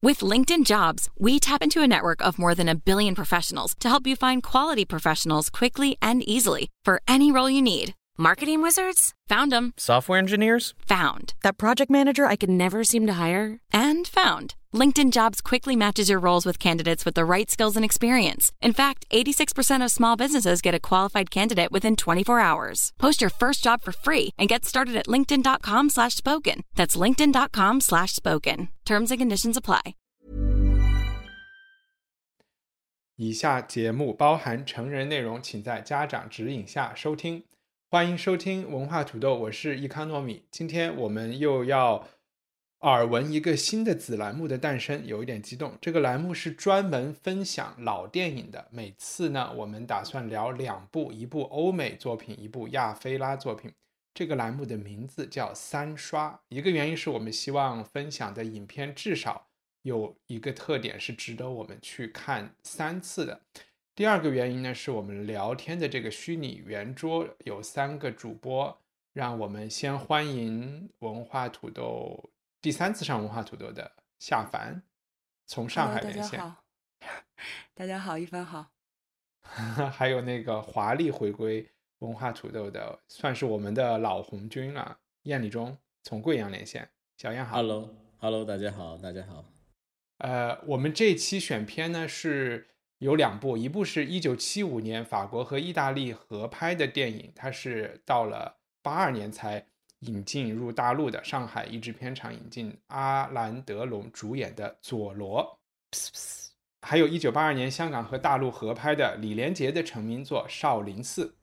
With LinkedIn Jobs, we tap into a network of more than 1 billion professionals to help you find quality professionals quickly and easily for any role you need. Marketing wizards? Found them. Software engineers? Found. That project manager I could never seem to hire? And found. LinkedIn Jobs quickly matches your roles with candidates with the right skills and experience. In fact, 86% of small businesses get a qualified candidate within 24 hours. Post your first job for free and get started at linkedin.com/spoken. That's linkedin.com/spoken. Terms and conditions apply. 以下节目包含成人内容，请在家长指引下收听。欢迎收听文化土豆，我是易康糯米。今天我们又要耳闻一个新的子栏目的诞生，有一点激动。这个栏目是专门分享老电影的，每次呢我们打算聊2部，一部欧美作品，一部亚非拉作品。这个栏目的名字叫三刷，一个原因是我们希望分享的影片至少有一个特点是值得我们去看3次的。第二个原因呢，是我们聊天的这个虚拟圆桌有3个主播，让我们先欢迎文化土豆第3次上文化土豆的夏凡，从上海连线。 大家好，一帆好。 还有那个华丽回归文化土豆的，算是我们的老红军了，燕礼中从贵阳连线。小燕好。 Hello， 大家好，大家好。 我们这期选片呢是有2部，一部是1975年法国和意大利合拍的电影，它是到了82年才引进入大陆的，上海译制片厂引进，阿兰德龙主演的《佐罗》。还有1982年香港和大陆合拍的李连杰的成名作《少林寺》。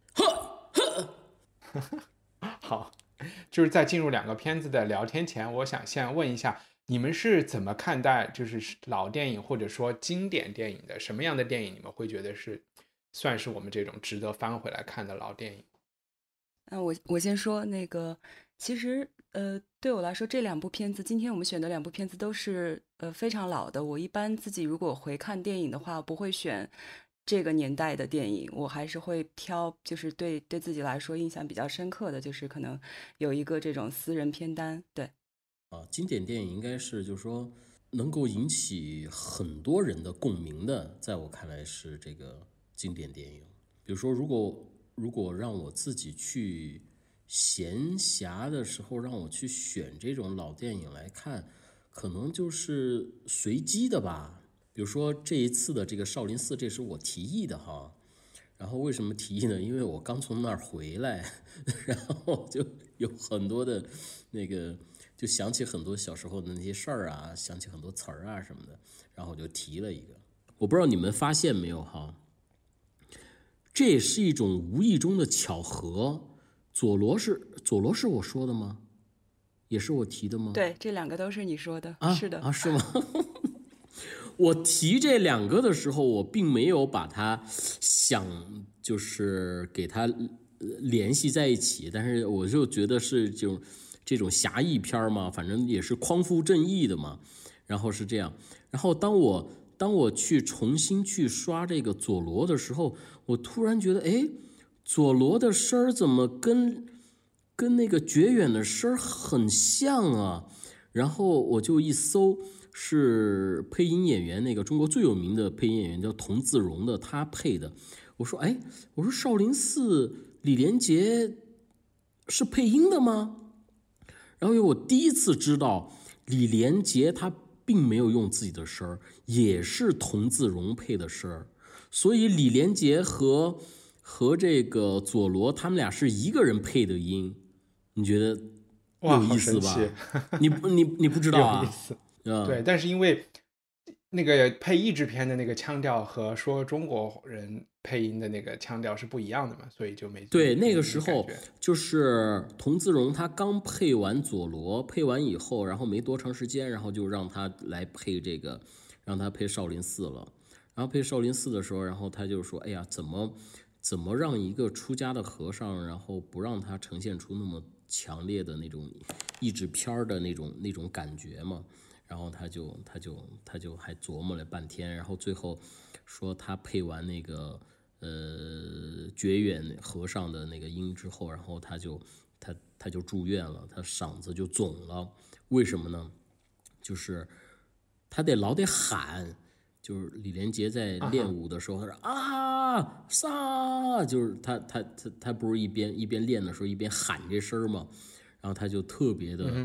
好，就是在进入2个片子的聊天前，我想先问一下，你们是怎么看待就是老电影或者说经典电影的？什么样的电影你们会觉得是算是我们这种值得翻回来看的老电影？ 我先说那个，其实对我来说这2部片子，今天我们选的2部片子都是非常老的。我一般自己如果回看电影的话，不会选这个年代的电影，我还是会挑就是对自己来说印象比较深刻的，就是可能有一个这种私人片单。对经典电影应该是就是说能够引起很多人的共鸣的，在我看来是这个经典电影。比如说如果让我自己去闲暇的时候让我去选这种老电影来看，可能就是随机的吧。比如说这一次的这个少林寺，这是我提议的哈。然后为什么提议呢？因为我刚从那儿回来，然后就有很多的那个，就想起很多小时候的那些事儿啊，想起很多词儿啊什么的，然后我就提了一个。我不知道你们发现没有哈，这也是一种无意中的巧合。佐罗是我说的吗？也是我提的吗？ 对，这2个都是你说的。是的。 是吗？我提这2个的时候，我并没有把它想就是给它联系在一起，但是我就觉得是这种侠义片嘛，反正也是匡扶正义的嘛，然后是这样。然后当我去重新去刷这个佐罗的时候，我突然觉得，哎，佐罗的声儿怎么跟那个绝远的声儿很像啊？然后我就一搜。是配音演员，那个中国最有名的配音演员叫童自荣的，他配的。我说少林寺李连杰是配音的吗？然后我第一次知道李连杰他并没有用自己的声儿，也是童自荣配的声儿，所以李连杰和这个佐罗他们俩是一个人配的音，你觉得有意思吧？你不知道啊？ 有意思。对，但是因为那个配译制片的那个腔调和说中国人配音的那个腔调是不一样的嘛，所以就没对。那个时候就是童自荣他刚配完佐罗，配完以后，然后没多长时间，然后就让他来配这个，让他配少林寺了。然后配少林寺的时候，然后他就说：“哎呀，怎么让一个出家的和尚，然后不让他呈现出那么强烈的那种译制片的那种感觉嘛？”然后他就还琢磨了半天，然后最后说他配完那个觉远和尚的那个音之后，然后他就住院了，他嗓子就肿了。为什么呢？就是他得老得喊，就是李连杰在练舞的时候，他说啊撒，就是他不是一边练的时候一边喊这声嘛，然后他就特别的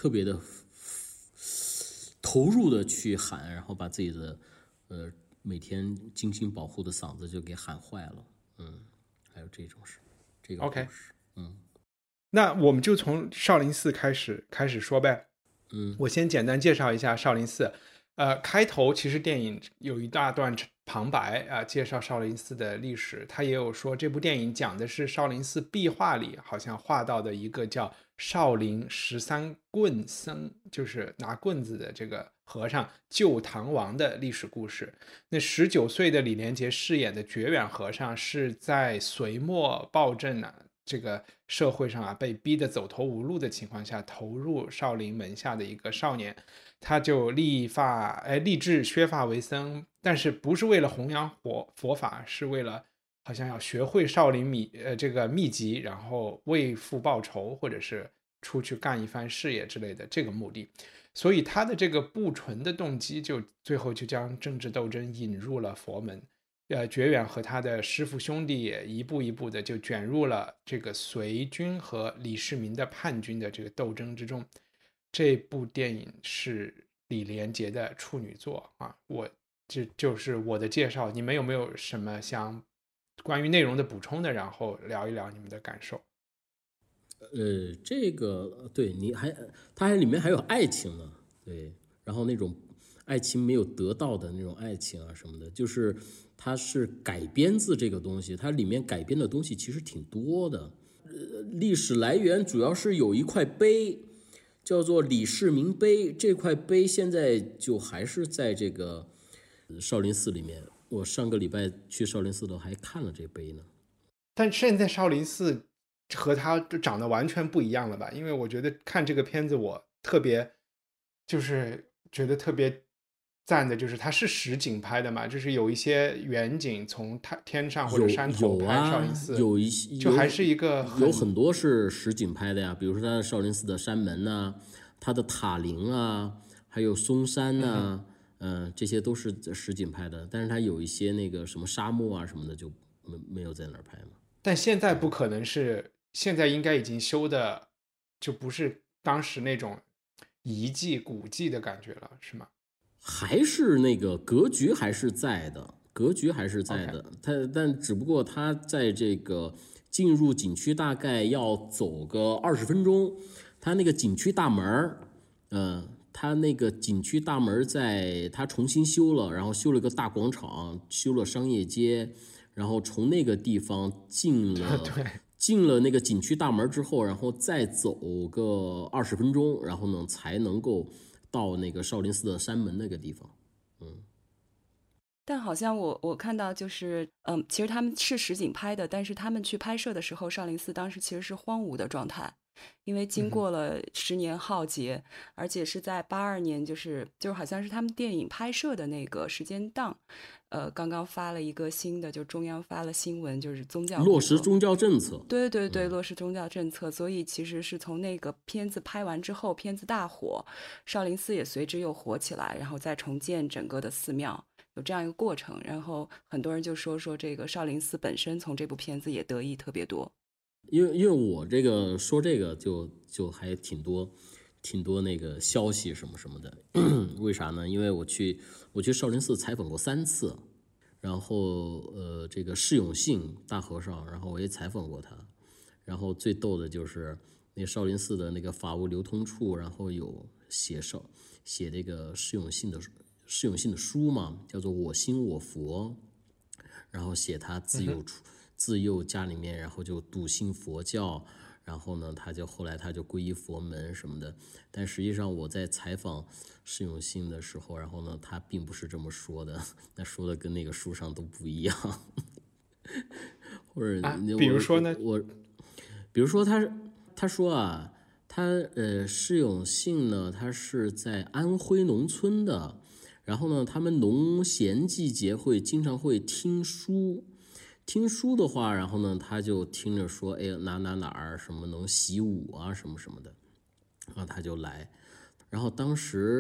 投入的去喊，然后把自己的每天精心保护的嗓子就给喊坏了。还有这种事，这个故事。 OK， 那我们就从少林寺开始说呗。我先简单介绍一下少林寺。开头其实电影有一大段旁白啊，介绍少林寺的历史。他也有说这部电影讲的是少林寺壁画里好像画到的一个叫少林13棍僧，就是拿棍子的这个和尚救唐王的历史故事。那19岁的李连杰饰演的觉远和尚是在隋末暴政这个社会上被逼得走投无路的情况下投入少林门下的一个少年。他就立志削发为僧，但是不是为了弘扬佛法，是为了好像要学会少林这个秘籍，然后为父报仇，或者是出去干一番事业之类的这个目的。所以他的这个不纯的动机就最后就将政治斗争引入了佛门。觉远和他的师父兄弟也一步一步的就卷入了这个隋军和李世民的叛军的这个斗争之中。这部电影是李连杰的处女作啊，这就是我的介绍。你们有没有什么想关于内容的补充的？然后聊一聊你们的感受。 这个对它里面还有爱情呢，对，然后那种爱情没有得到的那种爱情啊什么的，就是它是改编自这个东西，它里面改编的东西其实挺多的。历史来源主要是有一块碑。叫做李世民碑，这块碑现在就还是在这个少林寺里面。我上个礼拜去少林寺的还看了这碑呢。 但现在少林寺和它长得完全不一样了吧？因为我觉得看这个片子，我特别就是觉得特别赞的，就是它是实景拍的嘛，就是有一些远景从天上或者山头拍少林寺， 有一些就还是一个有很多是实景拍的呀，比如说它的少林寺的山门啊，它的塔陵啊，还有嵩山啊，这些都是实景拍的。但是它有一些那个什么沙漠啊什么的就没有在那儿拍嘛。 但现在不可能是，现在应该已经修的就不是当时那种遗迹古迹的感觉了，是吗？ 还是那个格局还是在的，格局还是在的。但只不过它在这个进入景区大概要走个20分钟。它那个景区大门，它那个景区大门它重新修了，然后修了个大广场，修了商业街，然后从那个地方进了那个景区大门之后，然后再走个20分钟，然后呢才能够到那个少林寺的山门那个地方。 但好像我看到就是其实他们是实景拍的，但是他们去拍摄的时候，少林寺当时其实是荒芜的状态，因为经过了10年浩劫，而且是在82年，就是好像是他们电影拍摄的那个时间档，刚刚发了一个新的，就中央发了新闻，就是宗教落实宗教政策。 对，落实宗教政策。所以其实是从那个片子拍完之后，片子大火，少林寺也随之又火起来，然后再重建整个的寺庙，有这样一个过程。然后很多人就说这个少林寺本身从这部片子也得益特别多。 因为我这个说这个就还挺多那个消息什么什么的。为啥呢？因为我去少林寺采访过3次，然后这个释永信大和尚，然后我也采访过他。然后最逗的就是那少林寺的那个法务流通处，然后有写这个释永信的书嘛，叫做《我心我佛》，然后写他自幼家里面，然后就笃信佛教，然后呢，后来他就皈依佛门什么的。但实际上我在采访释永信的时候，然后呢，他并不是这么说的，他说的跟那个书上都不一样。或者比如说呢？ 比如说他说啊，释永信呢，他是在安徽农村的，然后呢，他们农闲季节经常会听书。听书的话，然后呢，他就听着说，哎，哪儿什么能习武啊，什么什么的，然后他就来。然后当时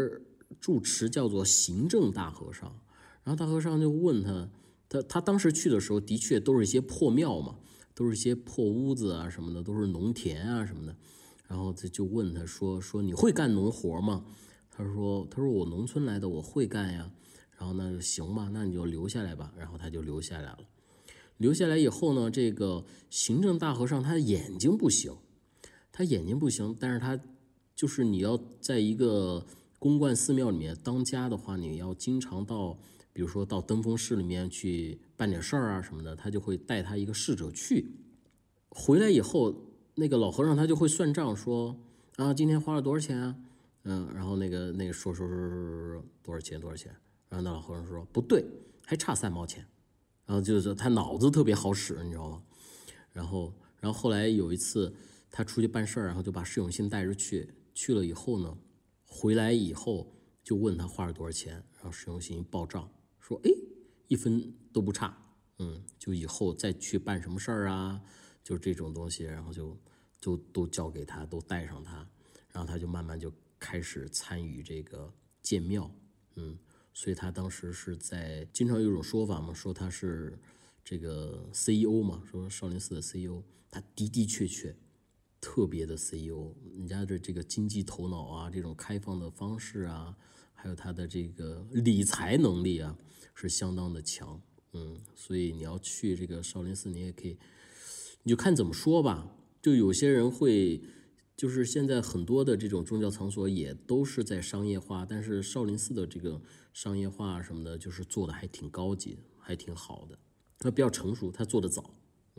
住持叫做行政大和尚，然后大和尚就问他当时去的时候的确都是一些破庙嘛，都是一些破屋子啊什么的，都是农田啊什么的，然后就问他说你会干农活吗？他说我农村来的，我会干呀。然后那就行吧，那你就留下来吧。然后他就留下来了。留下来以后呢，这个行政大和尚他眼睛不行，但是他就是你要在一个公观寺庙里面当家的话，你要经常到，比如说到登封寺里面去办点事儿啊什么的，他就会带他一个侍者去。回来以后，那个老和尚他就会算账，说啊，今天花了多少钱啊？然后那个说多少钱？然后那老和尚说不对，还差3毛钱。然后就是他脑子特别好使，你知道吗？然后后来有一次他出去办事儿，然后就把释永信带着去了以后呢，回来以后就问他花了多少钱，然后释永信一报账说1分都不差，就以后再去办什么事儿啊，就是这种东西，然后就都交给他，都带上他，然后他就慢慢就开始参与这个建庙，所以他当时是经常有一种说法嘛，说他是这个 CEO 嘛，说少林寺的 CEO， 他的确特别的 CEO， 人家的这个经济头脑啊，这种开放的方式啊，还有他的这个理财能力啊，是相当的强，所以你要去这个少林寺，你也可以，你就看怎么说吧，就有些人会。就是现在很多的这种宗教场所也都是在商业化，但是少林寺的这个商业化什么的，就是做的还挺高级，还挺好的，它比较成熟，它做的早。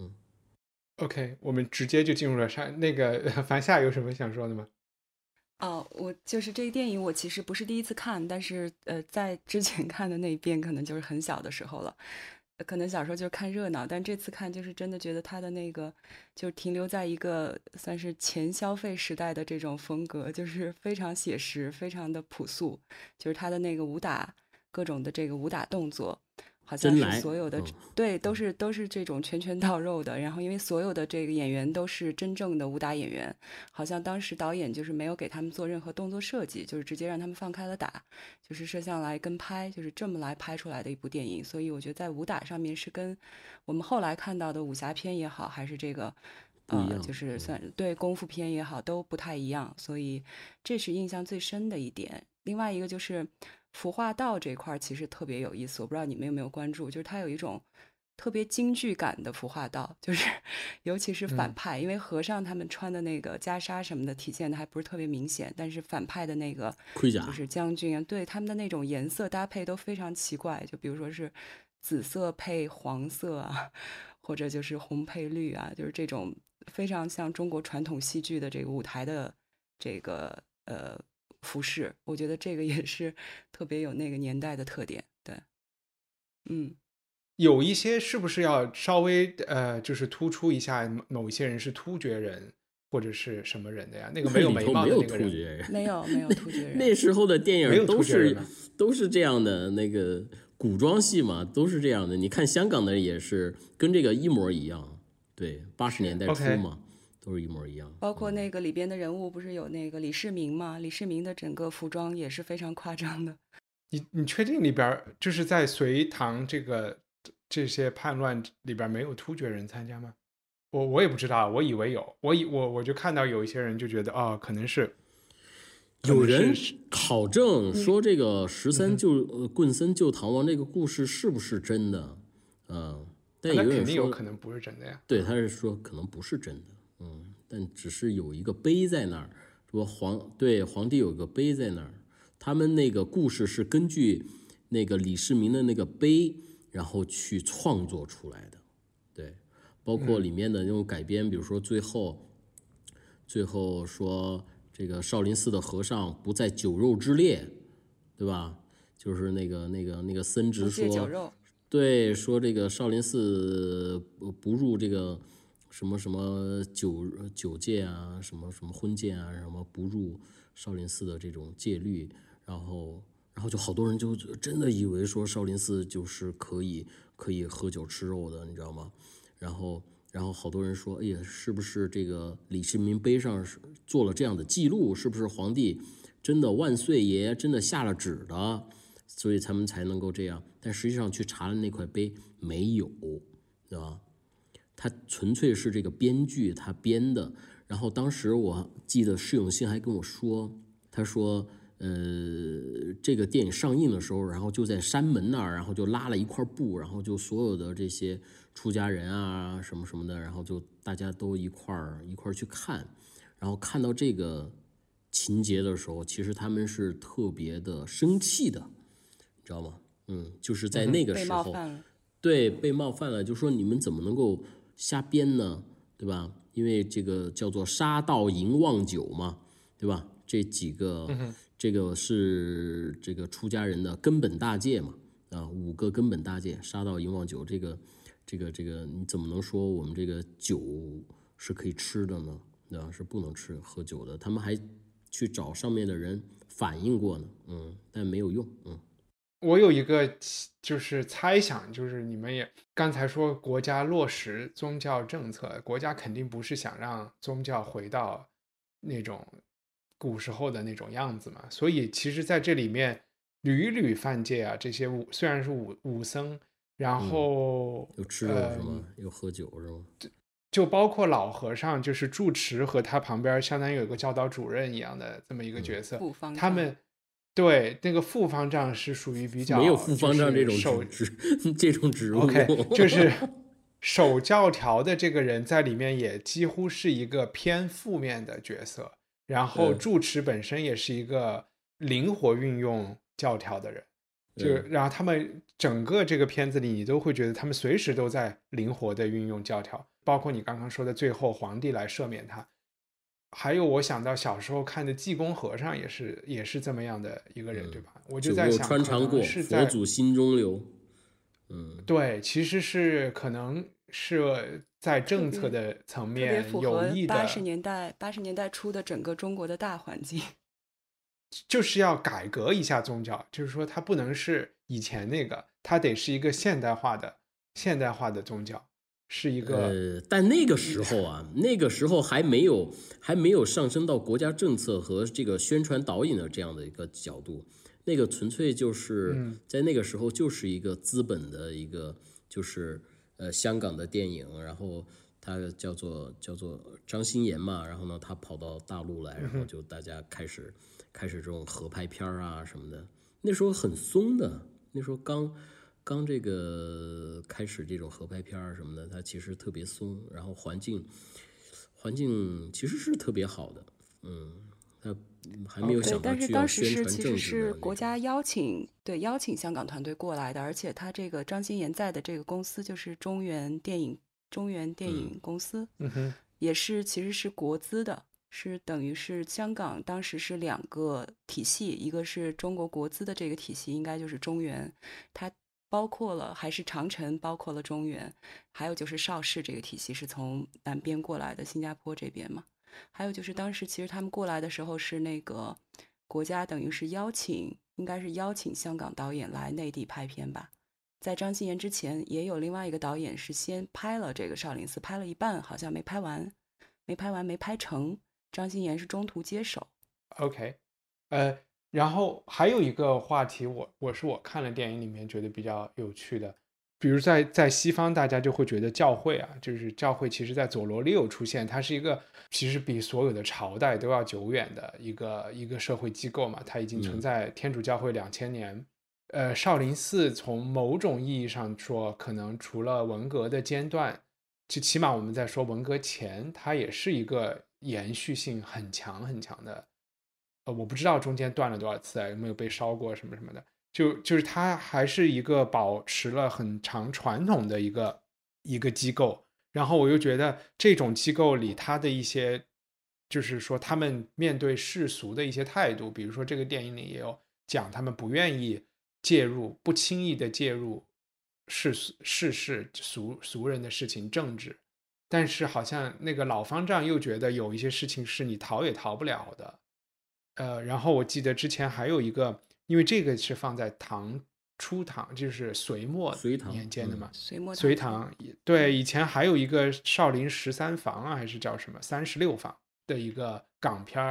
OK， 我们直接就进入了那个樊夏有什么想说的吗？ 我就是这个电影，我其实不是第一次看，但是在之前看的那一遍可能就是很小的时候了。可能小时候就是看热闹，但这次看就是真的觉得他的那个就停留在一个算是前消费时代的这种风格，就是非常写实，非常的朴素，就是他的那个各种的这个武打动作，好像是所有的对都是这种拳到肉的，然后因为所有的这个演员都是真正的武打演员，好像当时导演就是没有给他们做任何动作设计，就是直接让他们放开了打，就是摄像来跟拍，就是这么来拍出来的一部电影。所以我觉得在武打上面是跟我们后来看到的武侠片也好，还是这个就是算对功夫片也好，都不太一样，所以这是印象最深的一点。另外一个就是服化道这块其实特别有意思，我不知道你们有没有关注，就是它有一种特别京剧感的服化道，就是尤其是反派，因为和尚他们穿的那个袈裟什么的体现的还不是特别明显，但是反派的那个盔甲就是将军啊，对他们的那种颜色搭配都非常奇怪，就比如说是紫色配黄色啊，或者就是红配绿啊，就是这种非常像中国传统戏剧的这个舞台的这个服饰，我觉得这个也是特别有那个年代的特点。对， 有一些是不是要稍微就是突出一下某一些人是突厥人或者是什么人的呀？那个没有眉毛的那个人， 没有突厥人。 那时候的电影都是这样的，那个古装戏嘛，都是这样的。你看香港的也是跟这个一模一样，对，80年代初嘛。都是一模一样， 包括那个里边的人物不是有那个李世民吗？李世民的整个服装也是非常夸张的。 你确定里边就是在隋唐这些叛乱里边没有突厥人参加吗？我也不知道，我以为有，我就看到有一些人就觉得可能是有人考证说这个13棍僧救唐王这个故事是不是真的？但有人说肯定有可能不是真的呀。 对，他是说可能不是真的。但只是有一个碑在那儿，说皇帝有个碑在那儿，他们那个故事是根据那个李世民的那个碑，然后去创作出来的，对，包括里面的那种改编，比如说最后说这个少林寺的和尚不在酒肉之列，对吧？就是那个僧职说，对，说这个少林寺不入这个。什么酒戒啊，什么婚戒啊，什么不入少林寺的这种戒律，然后就好多人就真的以为说少林寺就是可以喝酒吃肉的，你知道吗？然后好多人说，哎呀，是不是这个李世民碑上做了这样的记录？是不是皇帝真的万岁爷真的下了旨的，所以他们才能够这样。但实际上去查了那块碑没有，对吧？他纯粹是这个编剧他编的。然后当时我记得释永信还跟我说，他说这个电影上映的时候，然后就在山门那儿，然后就拉了一块布，然后就所有的这些出家人啊什么什么的，然后就大家都一块儿去看，然后看到这个情节的时候，其实他们是特别的生气的，你知道吗？就是在那个时候， 被冒犯了。 对，被冒犯了，就说你们怎么能够瞎编呢，对吧？因为这个叫做杀盗淫妄酒嘛，对吧？这几个，这个是这个出家人的根本大戒嘛，啊，5个根本大戒，杀盗淫妄酒，这个，你怎么能说我们这个酒是可以吃的呢？对吧？是不能喝酒的。他们还去找上面的人反映过呢，但没有用， 我有一个就是猜想，就是你们也刚才说国家落实宗教政策，国家肯定不是想让宗教回到那种古时候的那种样子嘛，所以其实在这里面屡屡犯戒啊，这些虽然是武僧，然后又吃肉是吗？又喝酒是吗？ 就包括老和尚，就是住持和他旁边相当于有个教导主任一样的这么一个角色，他们对那个副方丈是属于比较没有副方丈这种职务 ，OK， 就是守教条的这个人在里面也几乎是一个偏负面的角色，然后住持本身也是一个灵活运用教条的人，然后他们整个这个片子里，你都会觉得他们随时都在灵活的运用教条，包括你刚刚说的最后皇帝来赦免他，还有我想到小时候看的济公和尚也是这么样的一个人，对吧？我就在想， 穿肠过，佛祖心中留。 对，其实是可能是在政策的层面有意的 ，80年代初的整个中国的大环境。 就是要改革一下宗教，就是说它不能是以前那个，它得是一个现代化的宗教，是一个但那个时候啊，那个时候还没有上升到国家政策和这个宣传导引的这样的一个角度，那个纯粹就是在那个时候就是一个资本的一个就是香港的电影，然后他叫做张欣妍嘛，然后呢他跑到大陆来，然后就大家开始这种合拍片啊什么的，那时候很松的，那时候刚这个开始这种合拍片什么的，它其实特别松，然后环境其实是特别好的，他还没有想到去要宣传政治的。但是当时其实是国家邀请香港团队过来的，而且他这个张欣妍在的这个公司就是中原电影公司，也是其实是国资的。是等于是香港当时是2个体系，一个是中国国资的这个体系，应该就是中原，它包括了还是长城，包括了中原，还有就是邵氏这个体系是从南边过来的，新加坡这边嘛。还有就是当时其实他们过来的时候是那个国家等于是应该是邀请香港导演来内地拍片吧。在张欣妍之前也有另外一个导演是先拍了这个少林寺，拍了一半好像没拍完没拍成，张欣妍是中途接手。 OK， 然后还有一个话题，我看了电影里面觉得比较有趣的，比如在西方大家就会觉得教会啊，就是教会其实在佐罗利欧出现，它是一个其实比所有的朝代都要久远的一个社会机构嘛，它已经存在天主教会2000年。少林寺从某种意义上说，可能除了文革的间断，就起码我们在说文革前，它也是一个延续性很强的。我不知道中间断了多少次，有没有被烧过什么什么的。就是它还是一个保持了很长传统的一个机构。然后我又觉得这种机构里，它的一些就是说他们面对世俗的一些态度，比如说这个电影里也有讲，他们不愿意介入，不轻易的介入世事俗人的事情，政治。但是好像那个老方丈又觉得有一些事情是你逃也逃不了的。然后我记得之前还有一个，因为这个是放在初唐，就是隋末年间的嘛，隋唐对，以前还有一个少林13房啊，还是叫什么36房的一个港片，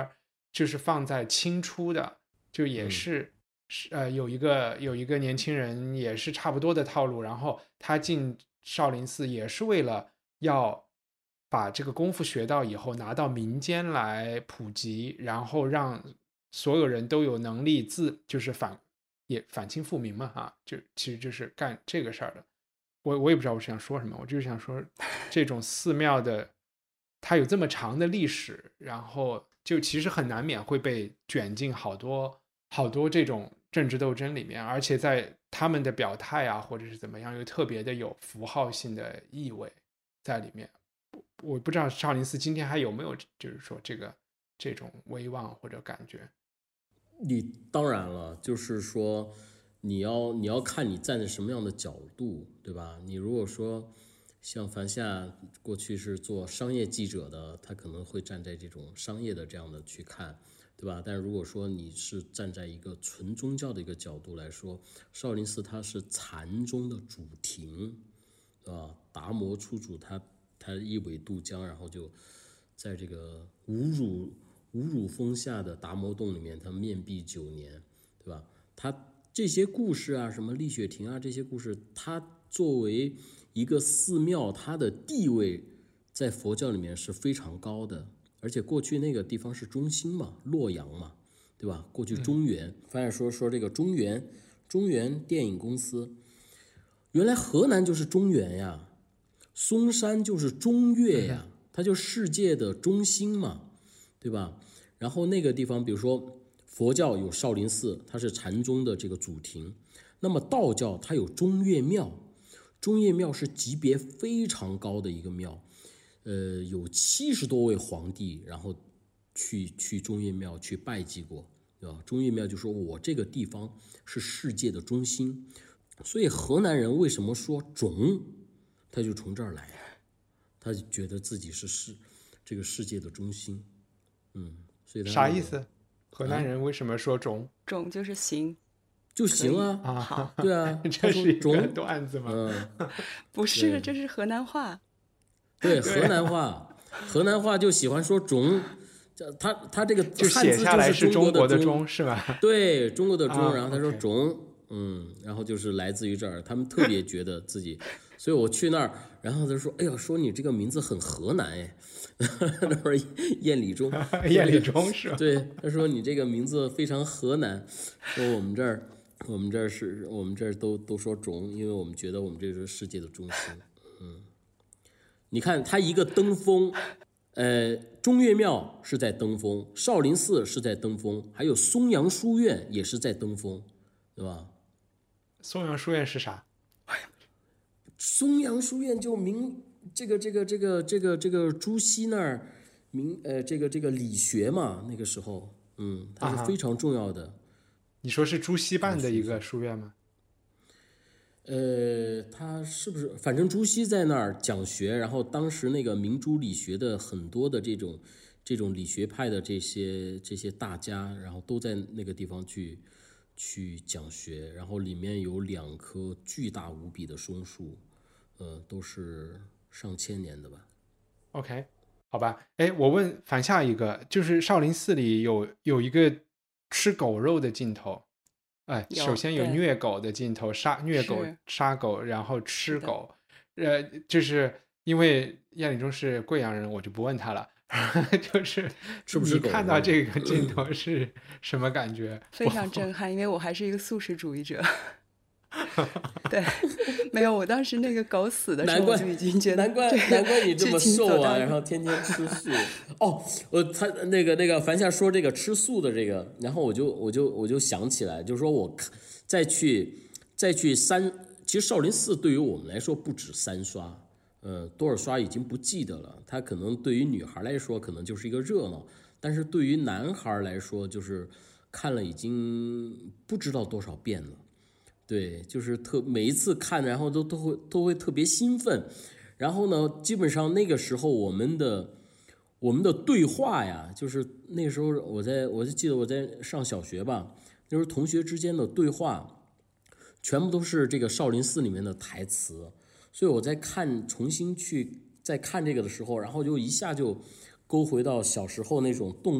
就是放在清初的，就也是有一个年轻人也是差不多的套路，然后他进少林寺也是为了要把这个功夫学到以后拿到民间来普及，然后让所有人都有能力就是反清复明嘛其实就是干这个事儿的。我也不知道我想说什么，我就是想说这种寺庙的它有这么长的历史，然后就其实很难免会被卷进好多这种政治斗争里面，而且在他们的表态啊或者是怎么样又特别的有符号性的意味在里面。我不知道少林寺今天还有没有就是说这种威望或者感觉。 你当然了，就是说你要看你站在什么样的角度，对吧？你如果说像樊夏过去是做商业记者的，他可能会站在这种商业的这样的去看，对吧？但如果说你是站在一个纯宗教的一个角度来说，少林寺它是禅宗的主庭，对吧？达摩出主他一苇渡江，然后就在这个五乳峰下的达摩洞里面，他面壁9年，对吧？他这些故事啊，什么丽雪亭啊，这些故事，它作为一个寺庙，它的地位在佛教里面是非常高的。而且过去那个地方是中心嘛，洛阳嘛，对吧？过去中原，反正说这个中原电影公司，原来河南就是中原呀，嵩山就是中岳呀，它就世界的中心嘛，对吧？然后那个地方，比如说佛教有少林寺，它是禅宗的这个主庭，那么道教它有中岳庙，中岳庙是级别非常高的一个庙，有70多位皇帝，然后去中岳庙去拜祭过，对吧？中岳庙就说我这个地方是世界的中心，所以河南人为什么说种，他就从这儿来，他就觉得自己是这个世界的中心，所以他啥意思？河南人为什么说种？ 种就是行， 就行啊， 好， 对啊， 这是一个种段子吗？ 不是，这是河南话。 对，河南话就喜欢说种，他这个就汉字写下来是中国的中是吧？ 对，中国的中，然后他说 OK 种，然后就是来自于这儿，他们特别觉得自己，所以我去那儿，然后他说，哎呀，说你这个名字很河南哎，那会儿燕礼中， 燕礼中是吧？ 对，他说你这个名字非常河南，说我们这儿都说种，因为我们觉得我们这是世界的中心，你看他一个登封，中岳庙是在登封，少林寺是在登封，还有松阳书院也是在登封，对吧？ 松阳书院是啥？ 松阳书院就这个朱熹那儿这个理学嘛，那个时候，它是非常重要的。 你说是朱熹办的一个书院吗？ 他是不是？反正朱熹在那儿讲学，然后当时那个明珠理学的很多的这种理学派的这些大家，然后都在那个地方去讲学，然后里面有2棵巨大无比的松树，都是上千年的吧。 OK， 好吧。哎，我问反下一个，就是少林寺里有一个吃狗肉的镜头。首先有虐狗的镜头，虐狗、杀狗，然后吃狗。就是因为燕礼中是贵阳人，我就不问他了。就是是不是你看到这个镜头是什么感觉？ 非常震撼，因为我还是一个素食主义者。对，没有，我当时那个狗死的时候，我就已经觉得难怪你这么瘦啊，然后天天吃素。哦，他那个樊夏说这个吃素的这个，然后我就想起来，就是说我再去其实少林寺对于我们来说不止3刷，多少刷已经不记得了。它可能对于女孩来说可能就是一个热闹，但是对于男孩来说就是看了已经不知道多少遍了。对，就是每一次看，然后都会特别兴奋，然后呢，基本上那个时候我们的对话呀，就是那个时候我就记得我在上小学吧，那时候同学之间的对话，全部都是这个少林寺里面的台词，所以我在重新再看这个的时候，然后就一下就勾回到小时候那种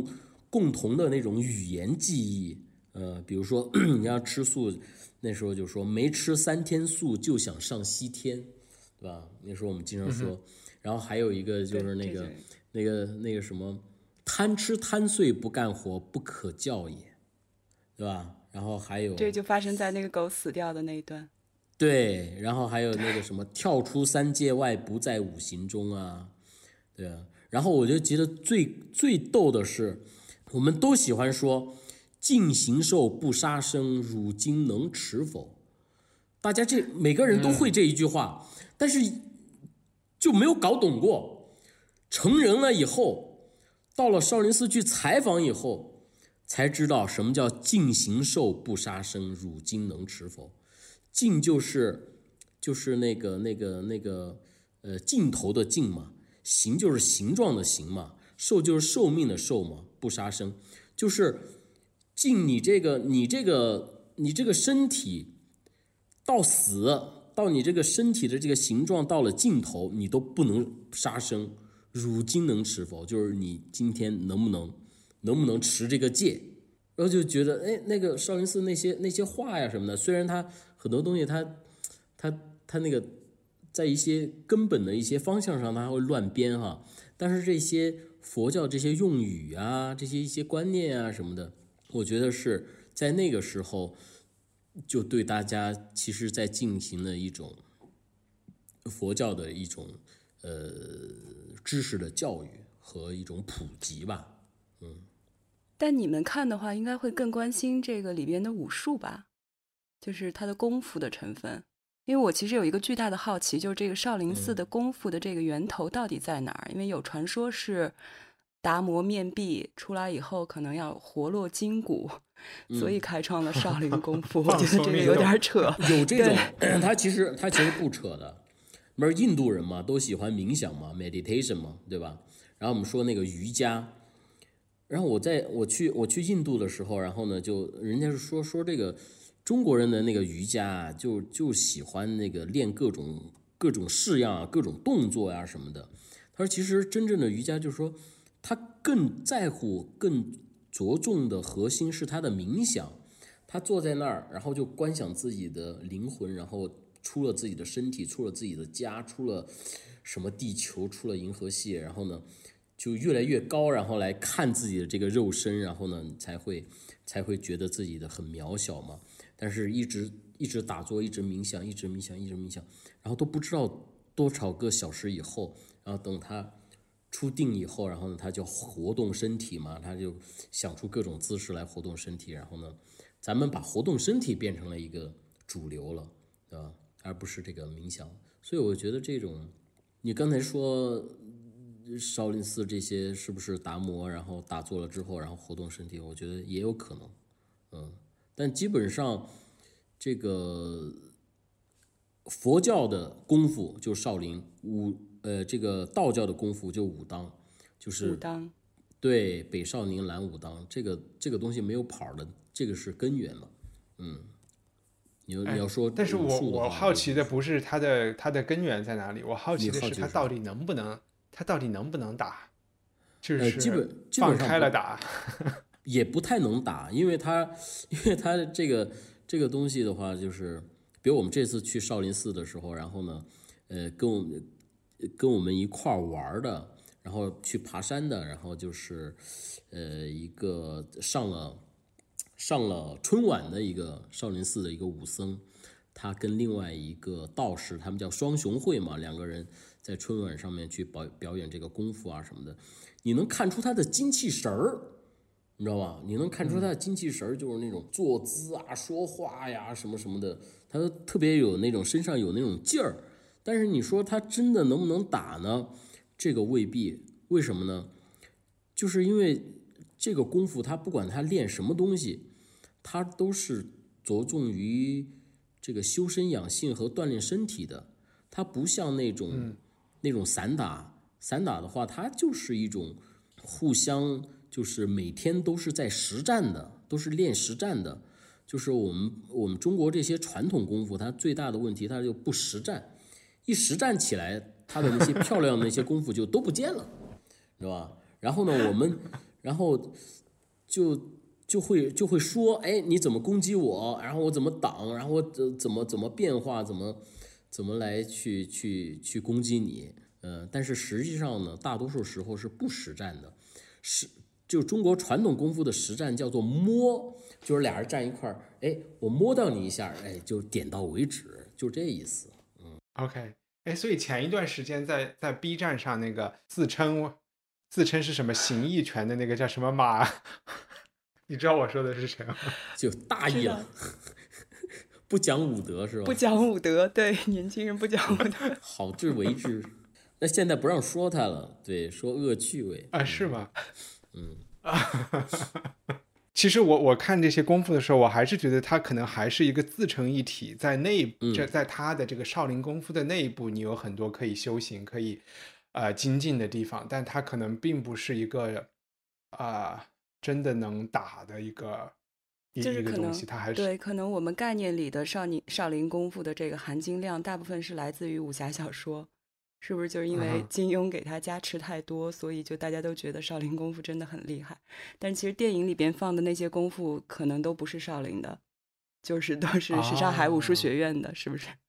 共同的那种语言记忆。比如说你要吃素，那时候就说没吃3天素就想上西天，对吧？那时候我们经常说。然后还有一个就是那个什么，贪吃贪睡不干活不可教也，对吧？然后还有对，就发生在那个狗死掉的那一段。 对，然后还有那个什么跳出3界外不在5行中啊，对啊。然后我就觉得最逗的是，我们都喜欢说尽形寿不杀生，汝今能持否？大家每个人都会这一句话，但是就没有搞懂过。成人了以后，到了少林寺去采访以后，才知道什么叫尽形寿不杀生，汝今能持否？尽就是那个尽头的尽嘛，形就是形状的形嘛，寿就是寿命的寿嘛，不杀生就是尽你这个身体到死，到你这个身体的这个形状到了尽头，你都不能杀生。汝今能持否？就是你今天能不能持这个戒？然后就觉得，哎，那个少林寺那些话呀什么的，虽然它很多东西它那个在一些根本的一些方向上它会乱编哈，但是这些佛教这些用语啊，这些一些观念啊什么的，我觉得是在那个时候就对大家其实在进行了一种佛教的一种知识的教育和一种普及吧。 但你们看的话，应该会更关心这个里边的武术吧，就是它的功夫的成分。因为我其实有一个巨大的好奇，就是这个少林寺的功夫的这个源头到底在哪儿？因为有传说是达摩面壁出来以后，可能要活络筋骨，所以开创了少林功夫。我觉得这个有点扯。 有这种，他其实不扯的。不是印度人嘛，都喜欢冥想嘛 ，meditation 嘛，对吧？然后我们说那个瑜伽。然后我去印度的时候，然后呢，就人家是说这个中国人的那个瑜伽就喜欢那个练各种式样啊，各种动作啊什么的。他说其实真正的瑜伽就是说，他更在乎、更着重的核心是他的冥想。他坐在那儿，然后就观想自己的灵魂，然后出了自己的身体，出了自己的家，出了什么地球，出了银河系，然后呢，就越来越高，然后来看自己的这个肉身，然后呢，才会觉得自己的很渺小嘛。但是一直打坐，一直冥想，然后都不知道多少个小时以后，然后等他出定以后，然后呢，他就活动身体嘛，他就想出各种姿势来活动身体，然后呢，咱们把活动身体变成了一个主流了，对吧？而不是这个冥想。所以我觉得这种，你刚才说少林寺这些是不是达摩，然后打坐了之后，然后活动身体，我觉得也有可能，但基本上这个佛教的功夫就少林，这个道教的功夫就武当，就是武当， 对，北少林南武当，这个东西没有跑的，这个是根源嘛，你要说， 但是我好奇的不是它的根源在哪里，我好奇的是它到底能不能打，就是基本放上开了打， 也不太能打，因为它这个东西的话，就是比如我们这次去少林寺的时候，然后呢，跟我们一块玩的，然后去爬山的，然后就是一个上了春晚的一个少林寺的一个武僧，他跟另外一个道士，他们叫双雄会嘛，两个人在春晚上面去表演这个功夫啊什么的，你能看出他的精气神儿，你知道吧？你能看出他的精气神儿，就是那种坐姿啊、说话呀什么什么的，他特别有那种身上有那种劲儿。但是你说他真的能不能打呢？这个未必。为什么呢？就是因为这个功夫，他不管他练什么东西，他都是着重于这个修身养性和锻炼身体的。他不像那种散打的话，它就是一种互相就是每天都是在实战的，都是练实战的。就是我们中国这些传统功夫，它最大的问题，它就不实战。一实战起来，他的那些漂亮的那些功夫就都不见了，知道吧？然后呢， 就会说，哎，你怎么攻击我？然后我怎么挡？然后我怎么变化？怎么来去攻击你？但是实际上呢，大多数时候是不实战的，就中国传统功夫的实战叫做摸，就是俩人站一块儿，哎，我摸到你一下，哎，就点到为止，就这意思。 OK， 哎，所以前一段时间在 B 站上那个自称是什么形意拳的那个叫什么马，你知道我说的是谁吗？ 就大意了，不讲武德是吧？ 不讲武德，对，年轻人不讲武德， 好自为之。那现在不让说他了，对，说恶趣味啊，是吗？其实我看这些功夫的时候，我还是觉得它可能还是一个自成一体，在在它的这个少林功夫的内部，你有很多可以修行、可以精进的地方，但它可能并不是一个真的能打的一个东西，它还是对，可能我们概念里的少林功夫的这个含金量，大部分是来自于武侠小说。是不是就是因为金庸给他加持太多，所以就大家都觉得少林功夫真的很厉害？但其实电影里边放的那些功夫可能都不是少林的，都是什刹海武术学院的，是不是？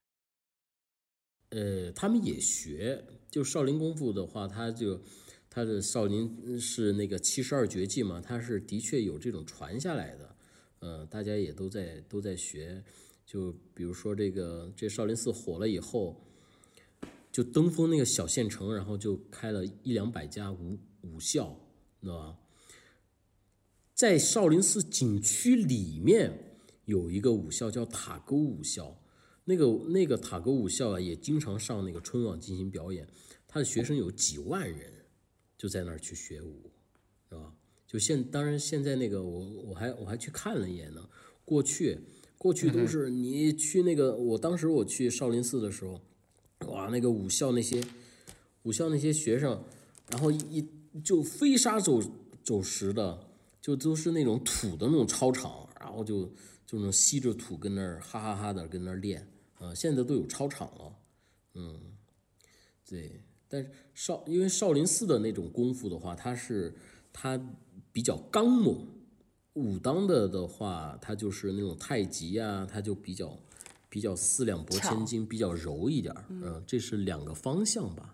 他们也学，就少林功夫的话，他的少林是那个72绝技嘛，他是的确有这种传下来的，大家也都在学。就比如说这少林寺火了以后。就登封那个小县城，然后就开了100-200家武校，知道吧？在少林寺景区里面有一个武校叫塔沟武校，那个塔沟武校啊，也经常上那个春晚进行表演，他的学生有几万人，就在那儿去学武，是吧？当然现在那个我还去看了一眼呢，过去都是你去那个，当时我去少林寺的时候。哇，那个武校那些学生，然后就飞沙走石的，就都是那种土的那种操场，然后就能吸着土跟那儿哈哈哈的跟那儿练，现在都有操场了，对，但是因为少林寺的那种功夫的话，它比较刚猛，武当的话，它就是那种太极啊，它就比较四两拨千斤，比较柔一点，这是两个方向吧，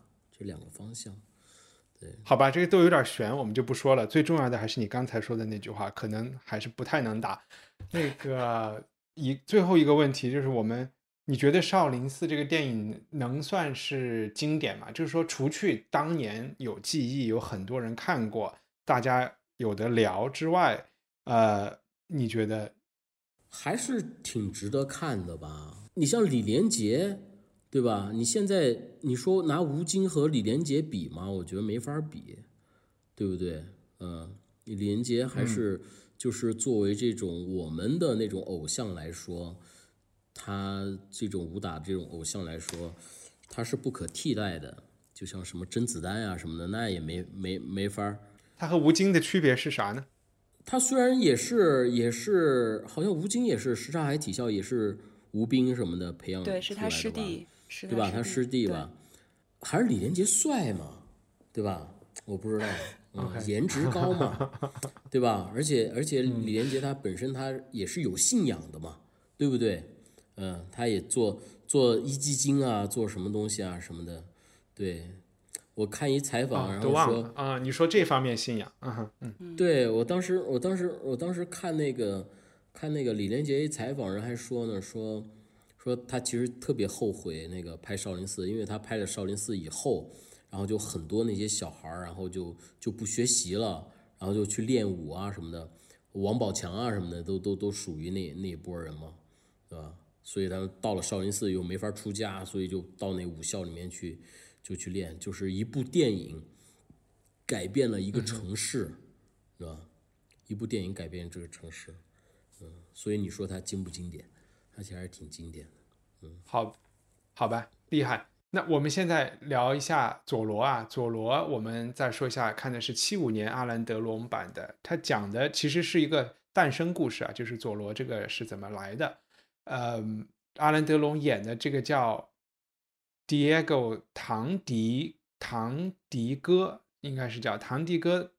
对， 好吧，这个都有点悬，我们就不说了。最重要的还是你刚才说的那句话，可能还是不太能打。那个最后一个问题就是，你觉得少林寺这个电影能算是经典吗？就是说，除去当年有记忆，有很多人看过，大家有的聊之外，你觉得？ 还是挺值得看的吧。你像李连杰，对吧？你现在你说拿吴京和李连杰比吗？我觉得没法比，对不对？李连杰还是就是作为这种我们的那种偶像来说，他这种武打这种偶像来说，他是不可替代的。就像什么甄子丹啊什么的，那也没法。 他和吴京的区别是啥呢？ 他虽然也是，好像吴京也是什刹海体校，也是吴斌什么的培养出来的吧？ 对，是他师弟， 对吧？他师弟吧？还是李连杰帅嘛？对吧？我不知道，颜值高嘛，对吧？而且李连杰他本身他也是有信仰的嘛，对不对？他也做一基金啊，做什么东西啊什么的，对。我看一采访，然后说你说这方面信仰， 对，我当时看那个李连杰一采访，人还说呢，说他其实特别后悔那个拍少林寺，因为他拍了少林寺以后，然后就很多那些小孩然后就不学习了，然后就去练武啊什么的，王宝强啊什么的都属于那一波人嘛，对吧？所以他到了少林寺又没法出家，所以就到那武校里面去。就去练，就是一部电影改变了一个城市，是吧？一部电影改变这个城市，所以你说它经不经典？它其实还是挺经典的， 好吧，厉害。那我们现在聊一下佐罗啊，佐罗我们再说一下，看的是75年阿兰德龙版的，它讲的其实是一个诞生故事啊，就是佐罗这个是怎么来的。阿兰德龙演的这个叫Diego 唐迪哥，应该是叫唐迪哥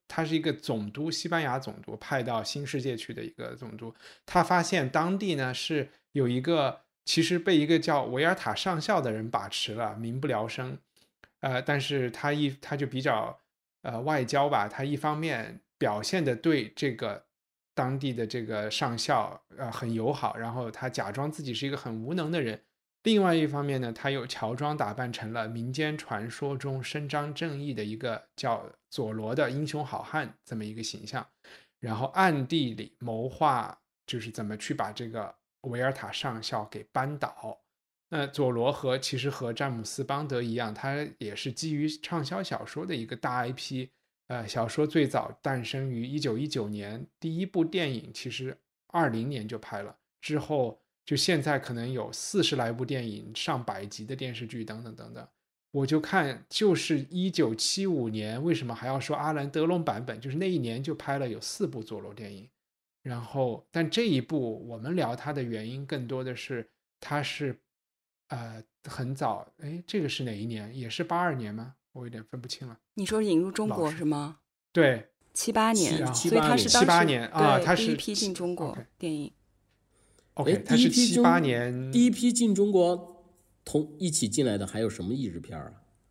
他是一个总督，西班牙总督派到新世界去的一个总督。他发现当地呢是有一个其实被一个叫维尔塔上校的人把持了，民不聊生。但是他就比较外交吧，他一方面表现的对这个当地的这个上校很友好，然后他假装自己是一个很无能的人。另外一方面呢，他又乔装打扮成了民间传说中伸张正义的一个叫佐罗的英雄好汉这么一个形象，然后暗地里谋划就是怎么去把这个维尔塔上校给扳倒。那佐罗其实和詹姆斯邦德一样，他也是基于畅销小说的一个大 IP。小说最早诞生于1919年，第一部电影其实20年就拍了，之后就现在可能有40来部电影，上百集的电视剧等等等等。我就看就是1975年，为什么还要说阿兰德龙版本，就是那一年就拍了有4部佐罗电影。然后但这一部我们聊它的原因更多的是它是很早。这个是哪一年？也是82年吗？我有点分不清了。 你说引入中国是吗？ 对 ，78年，所以他是当时 78年啊，他是第一批进中国电影。 OK， 他是78年第一批进中国一起进来的还有什么译制片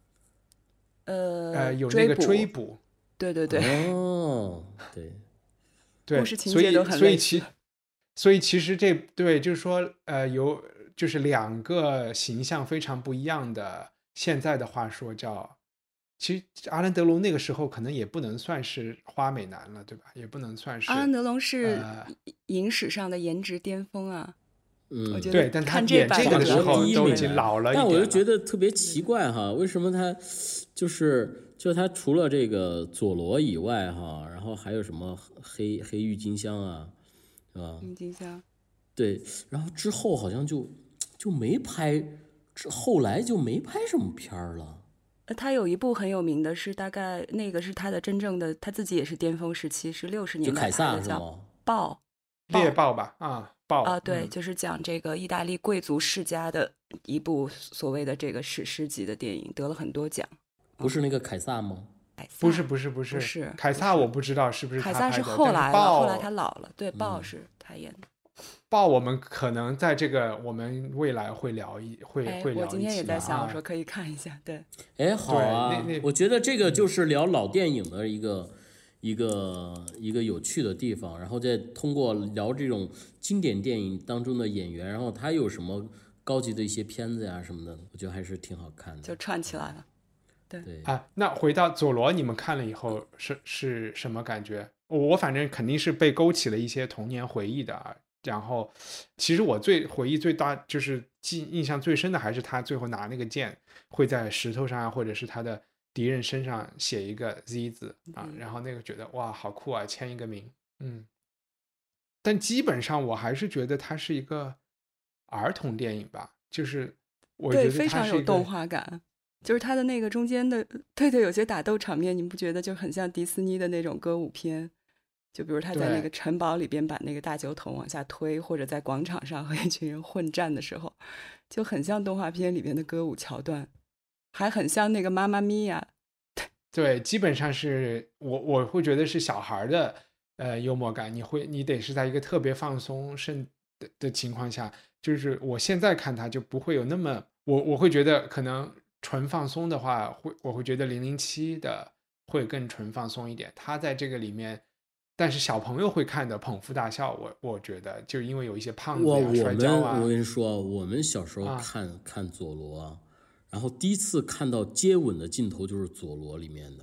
啊？有那个追捕。 对对对。 哦，对对， 故事情节都很类似。 所以其实对，就是说有就是2个形象非常不一样的。现在的话说叫，其实阿兰德龙那个时候可能也不能算是花美男了，对吧？也不能算是。 阿兰德龙是影史上的颜值巅峰啊。我觉得对，但他看演这个的时候都已经老了一点了。 但我就觉得特别奇怪哈，为什么他就是他除了这个佐罗以外哈，然后还有什么黑郁金香啊，是吧？ 郁金香。对， 然后之后好像就没拍。后来就没拍什么片了。 他有一部很有名的是，大概那个是他的真正的，他自己也是巅峰时期，是60年代拍的，叫《豹》 猎豹吧？豹啊， 对，就是讲这个意大利贵族世家的一部所谓的这个史诗级的电影，得了很多奖。 不是那个凯撒吗？ 不是，凯撒我不知道是不是他拍的。 凯撒是后来了，后来他老了。对，豹是他演的。 豹我们可能在这个我们未来会聊一我今天也在想，我说可以看一下。对， 好啊，我觉得这个就是聊老电影的一个有趣的地方，然后再通过聊这种经典电影当中的演员，然后他有什么高级的一些片子呀什么的，我觉得还是挺好看的， 就串起来了。对那回到佐罗，你们看了以后是什么感觉？我反正肯定是被勾起了一些童年回忆的啊。然后其实我回忆最大就是印象最深的还是他最后拿那个剑会在石头上或者是他的敌人身上写一个 Z 字啊，然后那个觉得哇好酷啊，签一个名。但基本上我还是觉得它是一个儿童电影吧，就是我觉得它是非常有动画感，就是它的那个中间的对有些打斗场面，你不觉得就很像迪士尼的那种歌舞片？就比如他在那个城堡里边把那个大酒桶往下推，或者在广场上和一群人混战的时候，就很像动画片里边的歌舞桥段，还很像那个妈妈咪呀。 对，基本上是我会觉得是小孩的幽默感，你得是在一个特别放松的情况下，就是我现在看它就不会有那么我会觉得可能纯放松的话，我会觉得007的会更纯放松一点，它在这个里面。但是小朋友会看的捧腹大笑，我觉得就因为有一些胖子呀摔跤啊。 我跟你说，我们小时候看佐罗，然后第一次看到接吻的镜头就是佐罗里面的，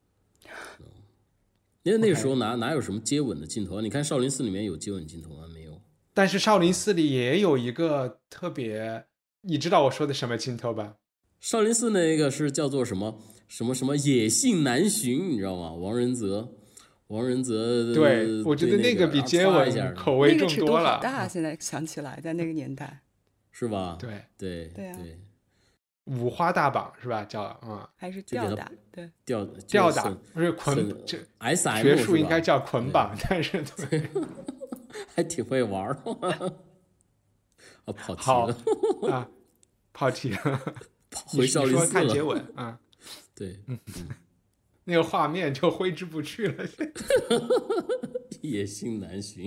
因为那个时候哪有什么接吻的镜头啊？你看少林寺里面有接吻镜头吗？没有。 但是少林寺里也有一个特别，你知道我说的什么镜头吧？ 少林寺那个是叫做什么野性难寻，你知道吗？王仁泽， 对，我觉得那个比接吻口味重多了。 那个尺度好大，现在想起来，在那个年代， 是吧？ 对啊， 五花大绑是吧？叫还是吊打？对， 吊打不是捆，这 SM 学术应该叫捆绑，但是对， 还挺会玩跑题了跑题了。 回少林寺了， 看接吻对， 那个画面就挥之不去了。 野性难寻。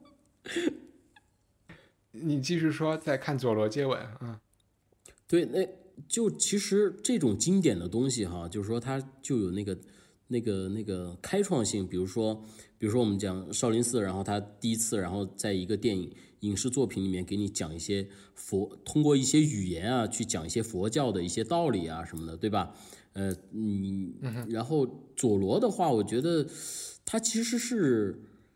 你继续说，再看佐罗接吻啊。 对，那就其实这种经典的东西哈，就是说它就有那个开创性。比如说我们讲少林寺，然后他第一次，然后在一个电影影视作品里面给你讲一些通过一些语言啊去讲一些佛教的一些道理啊什么的，对吧？然后佐罗的话，我觉得他其实是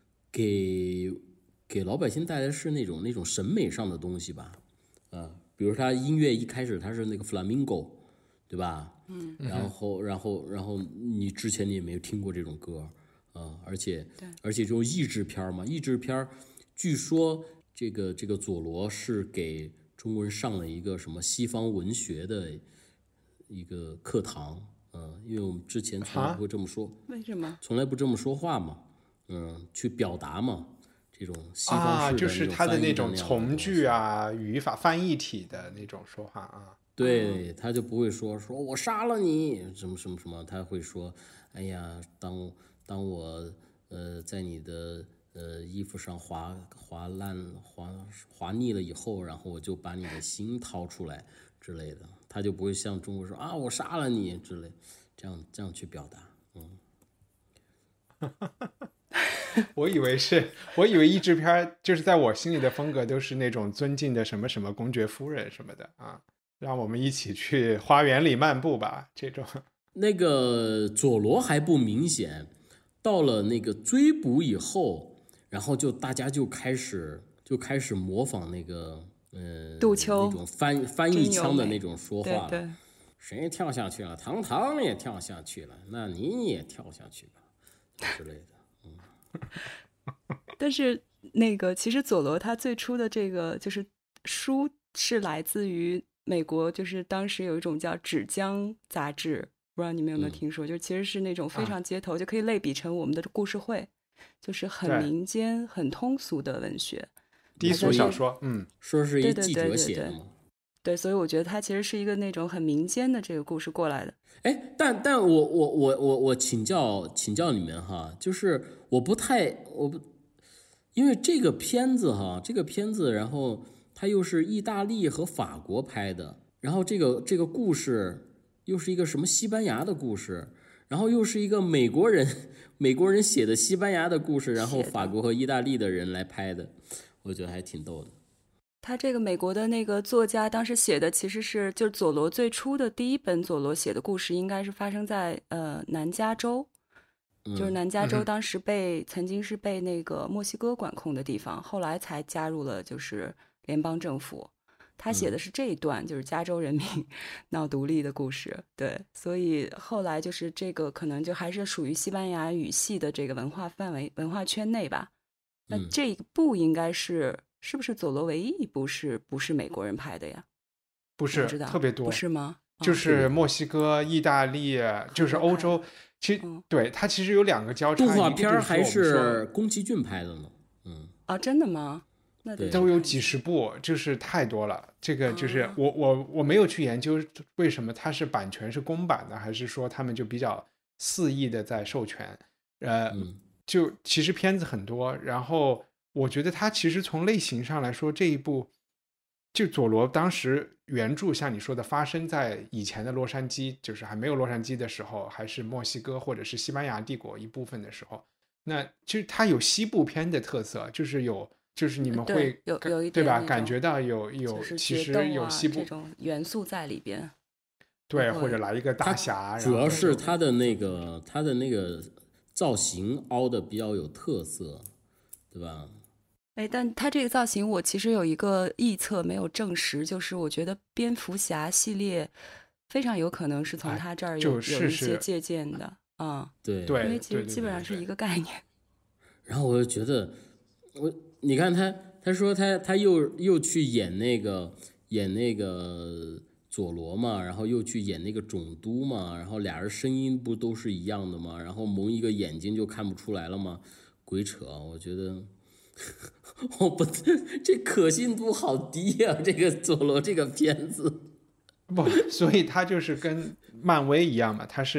给老百姓带来的是那种审美上的东西吧，比如他音乐一开始他是那个 flamingo， 对吧？然后你之前你也没有听过这种歌而且这种译制片嘛，译制片据说这个佐罗是给中国人上了一个什么西方文学的一个课堂，因为我们之前从来不会这么说， 为什么？ 从来不这么说话嘛，去表达嘛，这种西方式的就是他的那种种从句啊、语法翻译体的那种说话啊。 对，他就不会说我杀了你什么什么什么，他会说，哎呀，当我在你的衣服上划腻了以后，然后我就把你的心掏出来之类的，他就不会像中国说啊我杀了你之类，这样去表达。 我以为译制片就是在我心里的风格都是那种尊敬的什么什么公爵夫人什么的啊，让我们一起去花园里漫步吧这种。 那个佐罗还不明显，到了那个追捕以后，然后大家就开始模仿那个杜秋那种翻译腔的那种说话了。 对， 谁跳下去了？糖也跳下去了，那你也跳下去吧之类的。 但是那个其实佐罗他最初的这个就是书是来自于美国，就是当时有一种叫纸浆杂志，不知道你们有没有听说，就其实是那种非常街头，就可以类比成我们的故事会，就是很民间很通俗的文学， 低俗小说。 说是一记者写的嘛。 对，所以我觉得它其实是一个那种很民间的这个故事过来的。 哎，但我请教你们哈，就是因为这个片子，然后它又是意大利和法国拍的，然后这个故事又是一个什么西班牙的故事，然后又是一个美国人写的西班牙的故事，然后法国和意大利的人来拍的，我觉得还挺逗的。 他这个美国的那个作家当时写的其实是就是佐罗最初的第一本佐罗写的故事，应该是发生在南加州，就是南加州当时曾经是被那个墨西哥管控的地方，后来才加入了就是联邦政府。他写的是这一段，就是加州人民闹独立的故事。对，所以后来就是这个可能就还是属于西班牙语系的这个文化范围、文化圈内吧。那这一部应该是不是佐罗唯一一部不是美国人拍的呀？ 不是，特别多。 不是吗？ 就是墨西哥、意大利，就是欧洲。其实对它其实有两个交叉。 动画片还是宫崎骏拍的呢。 真的吗？那都有几十部，就是太多了。这个就是我没有去研究为什么它是版权是公版的，还是说他们就比较肆意的在授权。就其实片子很多，然后我觉得它其实从类型上来说，这一部就佐罗当时原著像你说的发生在以前的洛杉矶，就是还没有洛杉矶的时候，还是墨西哥或者是西班牙帝国一部分的时候，那就是它有西部片的特色，就是你们会有一点对吧？感觉到有其实有西部这种元素在里边， 对，或者来一个大侠， 主要是他的那个造型凹的比较有特色，对吧？ 但他这个造型我其实有一个臆测没有证实，就是我觉得蝙蝠侠系列非常有可能是从他这儿有一些借鉴的对， 因为其实基本上是一个概念。 然后我就觉得你看他说他又去演那个佐罗嘛，然后又去演那个总督嘛，然后俩人声音不都是一样的吗？然后蒙一个眼睛就看不出来了吗？鬼扯！我觉得这可信度好低啊！这个佐罗这个片子不，所以他就是跟漫威一样嘛，他是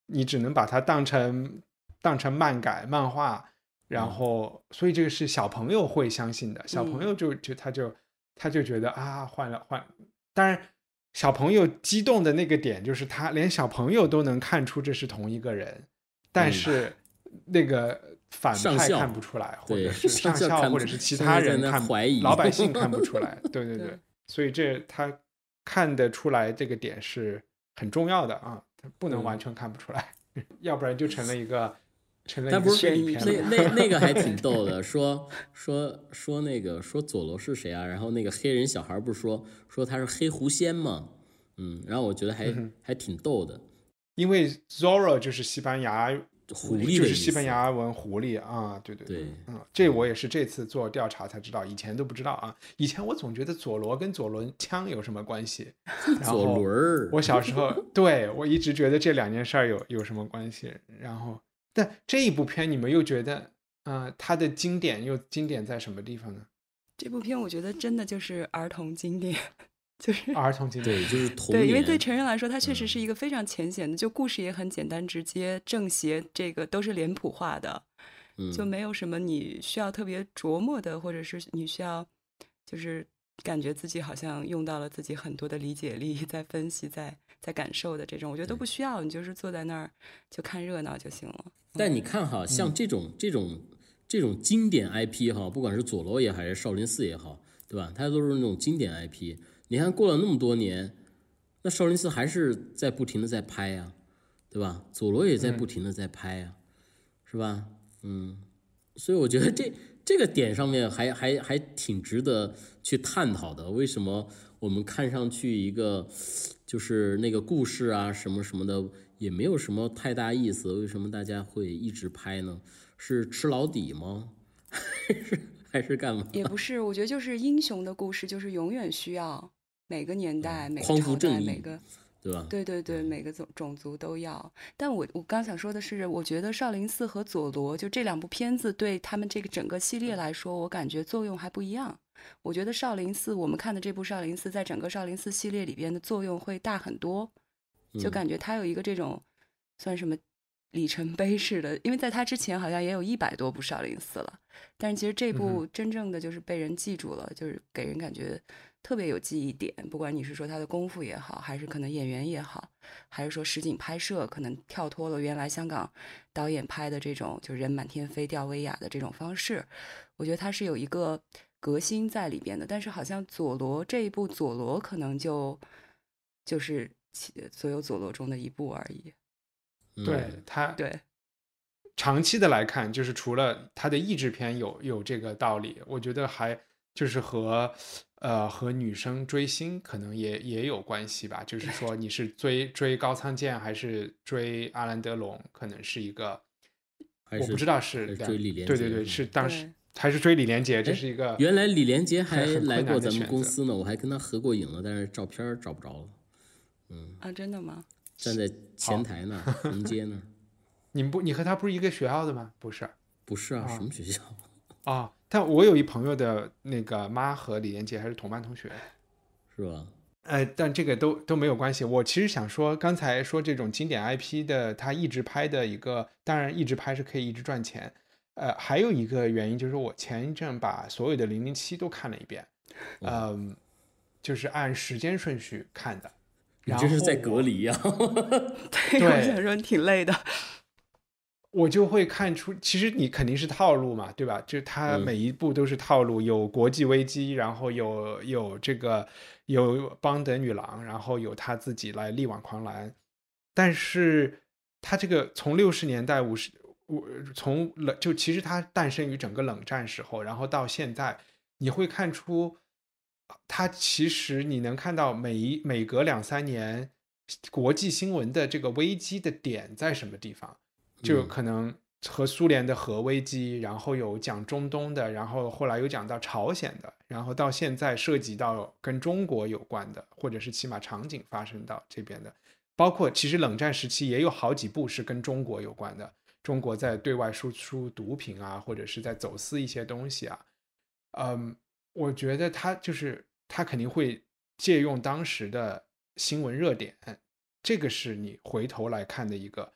你只能把它当成漫改漫画，然后所以这个是小朋友会相信的，小朋友他就觉得啊换，当然小朋友激动的那个点就是他连小朋友都能看出这是同一个人，但是那个反派看不出来，或者是上校或者是其他人怀疑， 老百姓看不出来，对对对，所以他看得出来这个点是很重要的啊，他不能完全看不出来，要不然就成了一个悬疑片。 那个还挺逗的，说那个说佐罗是谁啊？然后那个黑人小孩不是说他是黑狐仙吗？然后我觉得还挺逗的， 因为 Zorro 就是西班牙狐狸， 就是西班牙文狐狸啊，对，这我也是这次做调查才知道，以前都不知道啊。以前我总觉得佐罗跟左轮枪有什么关系， 左轮， 我小时候对我一直觉得这两件事有什么关系，然后但这一部片你们又觉得它的经典在什么地方呢？ 这部片我觉得真的就是儿童经典。就是儿童经典， 对，就是童年。 对，因为对成人来说，它确实是一个非常浅显的，就故事也很简单直接，正邪这个都是脸谱化的，就没有什么你需要特别琢磨的，或者是你需要就是感觉自己好像用到了自己很多的理解力，在分析，在感受的这种，我觉得都不需要，你就是坐在那儿就看热闹就行了。 但你看哈，像这种经典 IP 哈，不管是佐罗也好，还是少林寺也好，对吧？它都是那种经典 IP。你看过了那么多年，那少林寺还是在不停的在拍呀，对吧？佐罗也在不停的在拍呀，是吧？所以我觉得这个点上面还挺值得去探讨的。为什么我们看上去一个就是那个故事啊什么什么的也没有什么太大意思，为什么大家会一直拍呢？是吃老底吗？还是干嘛？ 也不是，我觉得就是英雄的故事就是永远需要。每个年代、每个朝代、每个， 对吧？ 对，每个种族都要。但我刚想说的是，我觉得少林寺和佐罗就这两部片子对他们这个整个系列来说，我感觉作用还不一样。我觉得少林寺我们看的这部少林寺，在整个少林寺系列里边的作用会大很多，就感觉它有一个这种算什么里程碑式的，因为在它之前好像也有100多部少林寺了，但是其实这部真正的就是被人记住了，就是给人感觉特别有记忆点，不管你是说他的功夫也好，还是可能演员也好，还是说实景拍摄可能跳脱了原来香港导演拍的这种就人满天飞吊威亚的这种方式，我觉得它是有一个革新在里边的。但是好像佐罗这一部佐罗可能就是所有佐罗中的一部而已。 对，它对长期的来看，就是除了它的译制片有这个道理，我觉得还就是和女生追星可能也有关系吧。就是说你是追高仓健还是追阿兰德龙，可能是一个，我不知道是追李连杰， 对，是当时还是追李连杰，这是一个。 原来李连杰还来过咱们公司呢，我还跟他合过影了，但是照片找不着了。 真的吗？ 站在前台那儿，横街那儿。 你和他不是一个学校的吗？不是啊，什么学校啊？但我有一朋友的那个妈和李连杰还是同班同学， 是吧？ 但这个都没有关系。我其实想说，刚才说这种经典 IP 的，他一直拍的一个，当然一直拍是可以一直赚钱。还有一个原因就是我前一阵把所有的007都看了一遍，就是按时间顺序看的。 你这是在隔离呀？ 对，我想说你挺累的。 我就会看出，其实你肯定是套路嘛，对吧？就它每一部都是套路，有国际危机，然后有这个有邦德女郎，然后有他自己来力挽狂澜。但是他这个从60年代就其实它诞生于整个冷战时候，然后到现在，你会看出它其实你能看到每隔2-3年国际新闻的这个危机的点在什么地方。就可能和苏联的核危机，然后有讲中东的，然后后来有讲到朝鲜的，然后到现在涉及到跟中国有关的，或者是起码场景发生到这边的，包括其实冷战时期也有好几部是跟中国有关的，中国在对外输出毒品啊，或者是在走私一些东西啊。我觉得他肯定会借用当时的新闻热点，这个是你回头来看的一个。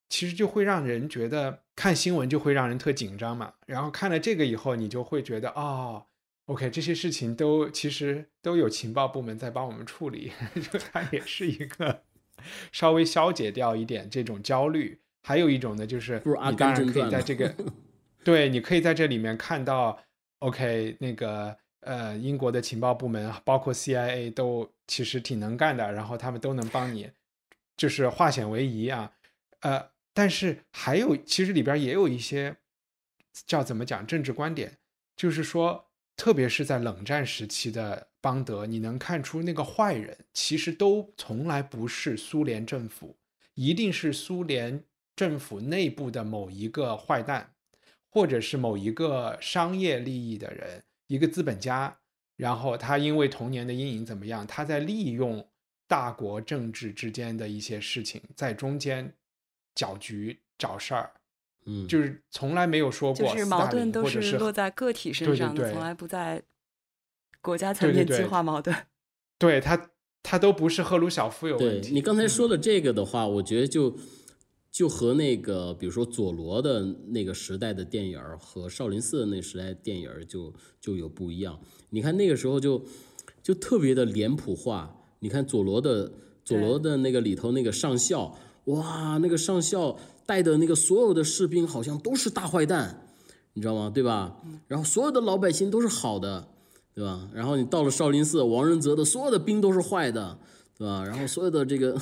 其实就会让人觉得看新闻就会让人特紧张嘛，然后看了这个以后，你就会觉得哦，OK， 这些事情其实都有情报部门在帮我们处理，就它也是一个稍微消解掉一点这种焦虑。还有一种呢，就是你当然可以在这个对，你可以在这里面看到 OK 那个英国的情报部门包括 CIA 都其实挺能干的，然后他们都能帮你就是化险为夷啊。但是还有其实里边也有一些叫怎么讲政治观点，就是说特别是在冷战时期的邦德，你能看出那个坏人其实都从来不是苏联政府，一定是苏联政府内部的某一个坏蛋，或者是某一个商业利益的人，一个资本家，然后他因为童年的阴影怎么样，他在利用大国政治之间的一些事情在中间搅局找事儿。就是从来没有说过就是矛盾都是落在个体身上的，从来不在国家层面激化矛盾。 对，他都不是赫鲁晓夫有问题。 对，你刚才说的这个的话，我觉得就和那个比如说佐罗的那个时代的电影和少林寺的那时代的电影就有不一样。你看那个时候就特别的脸谱化。你看佐罗的那个里头那个上校，哇，那个上校带的那个所有的士兵好像都是大坏蛋，你知道吗？对吧？然后所有的老百姓都是好的，对吧？然后你到了少林寺，王仁泽的所有的兵都是坏的，对吧？然后所有的这个，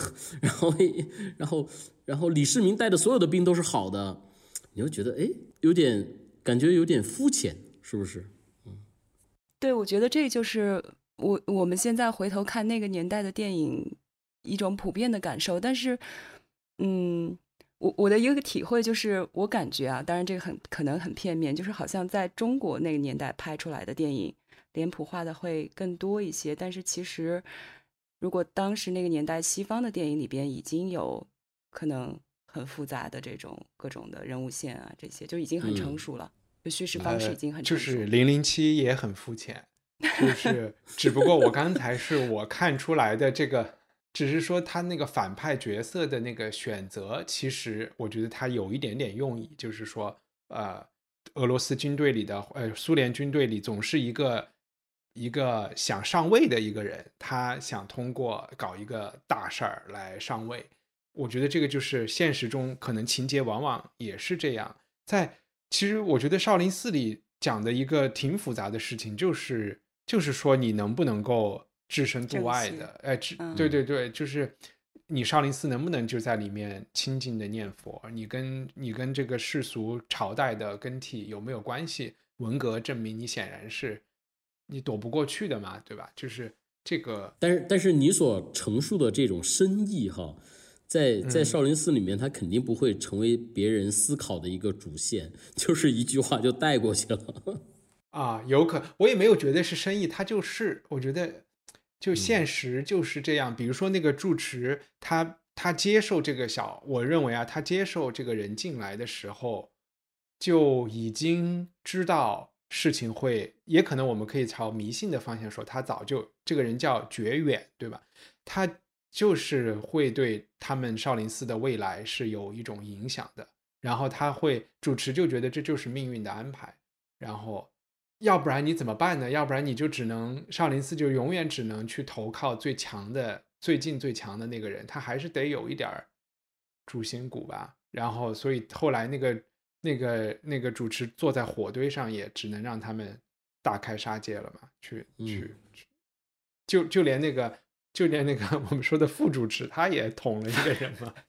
然后李世民带的所有的兵都是好的，你就觉得哎，感觉有点肤浅，是不是？ 对，我觉得这就是我们现在回头看那个年代的电影一种普遍的感受。但是我的一个体会就是，我感觉啊，当然这个可能很片面，就是好像在中国那个年代拍出来的电影脸谱化的会更多一些。但是其实如果当时那个年代西方的电影里边已经有可能很复杂的这种各种的人物线啊，这些就已经很成熟了，就叙事方式已经很成熟。 就是007也很肤浅，就是只不过我刚才是我看出来的这个，只是说他那个反派角色的那个选择，其实我觉得他有一点点用意，就是说俄罗斯军队里的苏联军队里总是一个想上位的一个人，他想通过搞一个大事儿来上位。我觉得这个就是现实中可能情节往往也是这样。其实我觉得少林寺里讲的一个挺复杂的事情，就是说你能不能够置身度外的，对对对，就是你少林寺能不能就在里面清静的念佛，你跟这个世俗朝代的更替有没有关系？文革证明你显然是你躲不过去的嘛，对吧？就是这个， 但是你所陈述的这种深意哈，在少林寺里面，它肯定不会成为别人思考的一个主线，就是一句话就带过去了。 啊，有可我也没有觉得是深意，它就是我觉得就现实就是这样。比如说那个住持，他接受这个我认为啊，他接受这个人进来的时候，就已经知道事情会，也可能我们可以朝迷信的方向说，他早就这个人叫觉远，对吧？他就是会对他们少林寺的未来是有一种影响的，然后主持就觉得这就是命运的安排，然后要不然你怎么办呢？要不然你就少林寺就永远只能去投靠最强的最强的那个人，他还是得有一点主心骨吧。然后所以后来那个主持坐在火堆上，也只能让他们大开杀戒了嘛，就连那个我们说的副主持，他也捅了一个人嘛。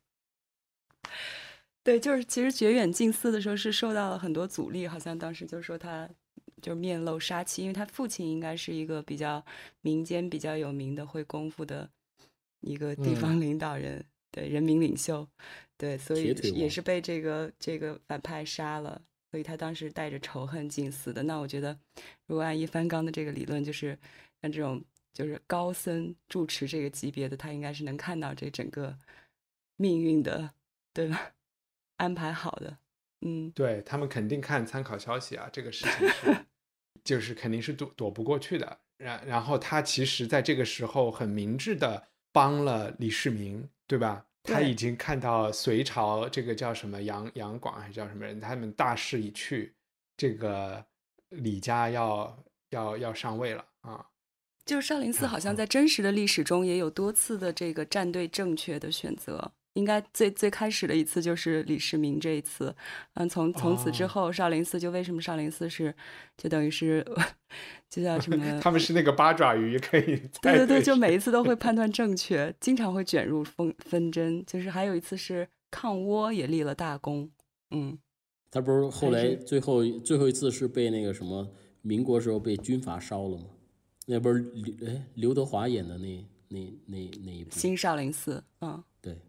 对，就是其实觉远进寺的时候是受到了很多阻力，好像当时就说他就面露杀气，因为他父亲应该是一个比较民间比较有名的会功夫的一个地方领导人，对，人民领袖，对，所以也是被这个反派杀了，所以他当时带着仇恨进寺的。那我觉得，如果按一帆刚的这个理论，就是像这种就是高僧住持这个级别的，他应该是能看到这整个命运的，对吧？安排好的。 对，他们肯定看参考消息啊，这个事情就是肯定是躲不过去的。然后他其实在这个时候很明智的帮了李世民，对吧？ 他已经看到隋朝这个叫什么杨广还是叫什么人，他们大势已去，这个李家要上位了啊。 就是少林寺好像在真实的历史中也有多次的这个站队正确的选择，应该最开始的一次就是李世民这一次，从此之后，少林寺就为什么少林寺是就等于是就叫什么？ 他们是那个八爪鱼可以对，就每一次都会判断正确，经常会卷入纷争。就是还有一次是抗倭也立了大功， 他不是后来最后一次是被那个什么民国时候被军阀烧了吗？那不是刘德华演的那一部新少林寺， 对，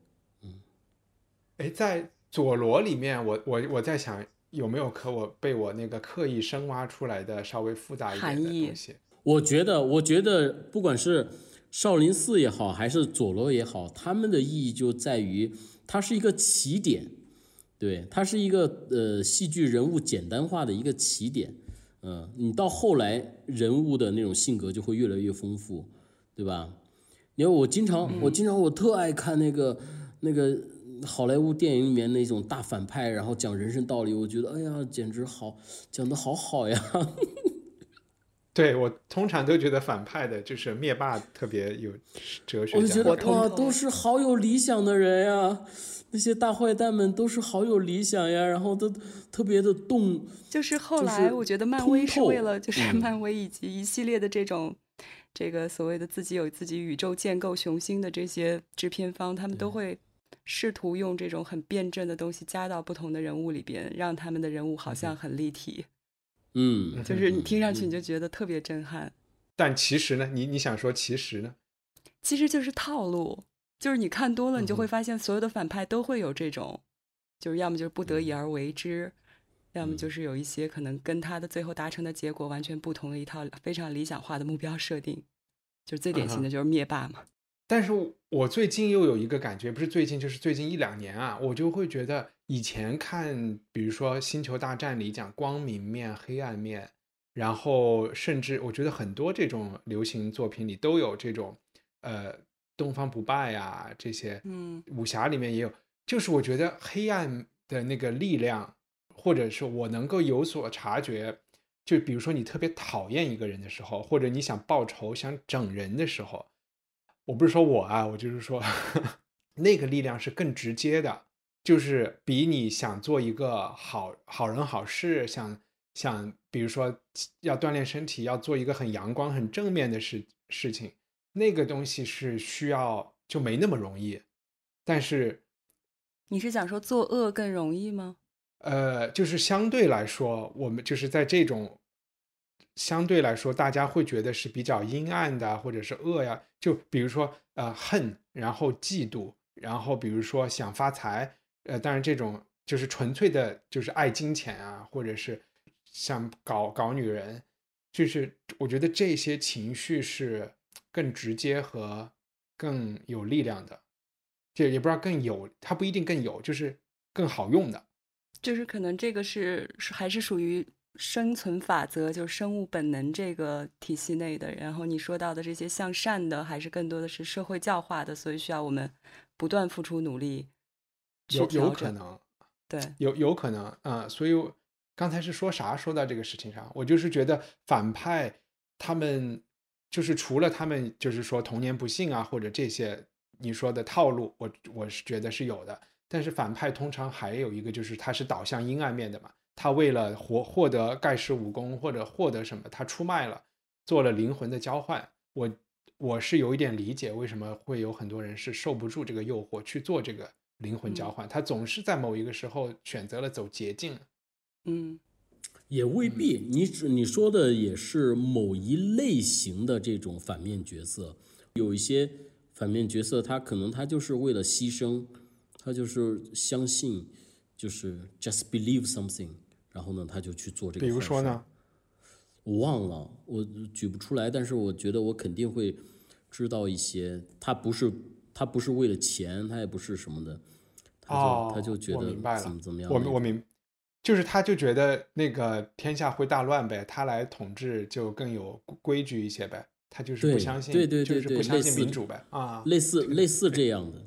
在佐罗里面，我在想有没有被我那个刻意深挖出来的稍微复杂一点的东西。 我觉得不管是少林寺也好，还是佐罗也好，他们的意义就在于它是一个起点，对，它是一个戏剧人物简单化的一个起点。你到后来人物的那种性格就会越来越丰富，对吧？你看我特爱看那个好莱坞电影里面那种大反派，然后讲人生道理，我觉得哎呀，简直讲得好呀。 对，我通常都觉得反派的就是灭霸特别有哲学家， 我就觉得哇，都是好有理想的人呀。那些大坏蛋们都是好有理想呀，然后都特别的动。 就是后来我觉得漫威是为了，就是漫威以及一系列的这个所谓的自己有自己宇宙建构雄心的这些制片方，他们都会试图用这种很辩证的东西加到不同的人物里边，让他们的人物好像很立体。就是你听上去你就觉得特别震撼。 但其实呢，你想说其实呢？ 其实就是套路。就是你看多了，你就会发现所有的反派都会有这种，就是要么就是不得已而为之，要么就是有一些可能跟他的最后达成的结果完全不同的一套非常理想化的目标设定，就是最典型的就是灭霸嘛。 但是我最近又有一个感觉，不是最近就是最近1-2年啊，我就会觉得以前看比如说星球大战里讲光明面黑暗面，然后甚至我觉得很多这种流行作品里都有这种东方不败啊，这些武侠里面也有，就是我觉得黑暗的那个力量，或者是我能够有所察觉，就比如说你特别讨厌一个人的时候，或者你想报仇想整人的时候，我不是说我就是说那个力量是更直接的，就是比你想做一个好人好事，想比如说要锻炼身体，要做一个很阳光很正面的事情，那个东西是需要就没那么容易。但是你是想说作恶更容易吗？ 就是相对来说，我们就是在这种相对来说大家会觉得是比较阴暗的或者是恶呀，就比如说恨，然后嫉妒，然后比如说想发财，当然这种就是纯粹的就是爱金钱啊，或者是想搞女人，就是我觉得这些情绪是更直接和更有力量的，就也不知道更有，它不一定更有，就是更好用的。 就是可能这个还是属于生存法则，就是生物本能这个体系内的。然后你说到的这些向善的，还是更多的是社会教化的，所以需要我们不断付出努力去调整。 有可能， 对， 有可能啊。所以刚才是说啥？说到这个事情上，我就是觉得反派他们就是除了他们就是说童年不幸啊，或者这些你说的套路，我是觉得是有的。但是反派通常还有一个就是他是导向阴暗面的嘛，他为了获得盖世武功或者获得什么，他出卖了，做了灵魂的交换。我是有一点理解为什么会有很多人是受不住这个诱惑去做这个灵魂交换，他总是在某一个时候选择了走捷径。 也未必，你说的也是某一类型的这种反面角色，有一些反面角色他可能他就是为了牺牲，他就是相信，就是 just believe something， 然后呢他就去做这个。 比如说呢？ 我忘了，我举不出来，但是我觉得我肯定会知道一些。他不是为了钱，他也不是什么的，他就觉得怎么样。 我明，就是他就觉得那个天下会大乱呗，他来统治就更有规矩一些呗，他就是不相信， 对， 就是不相信民主呗啊， 类似这样的。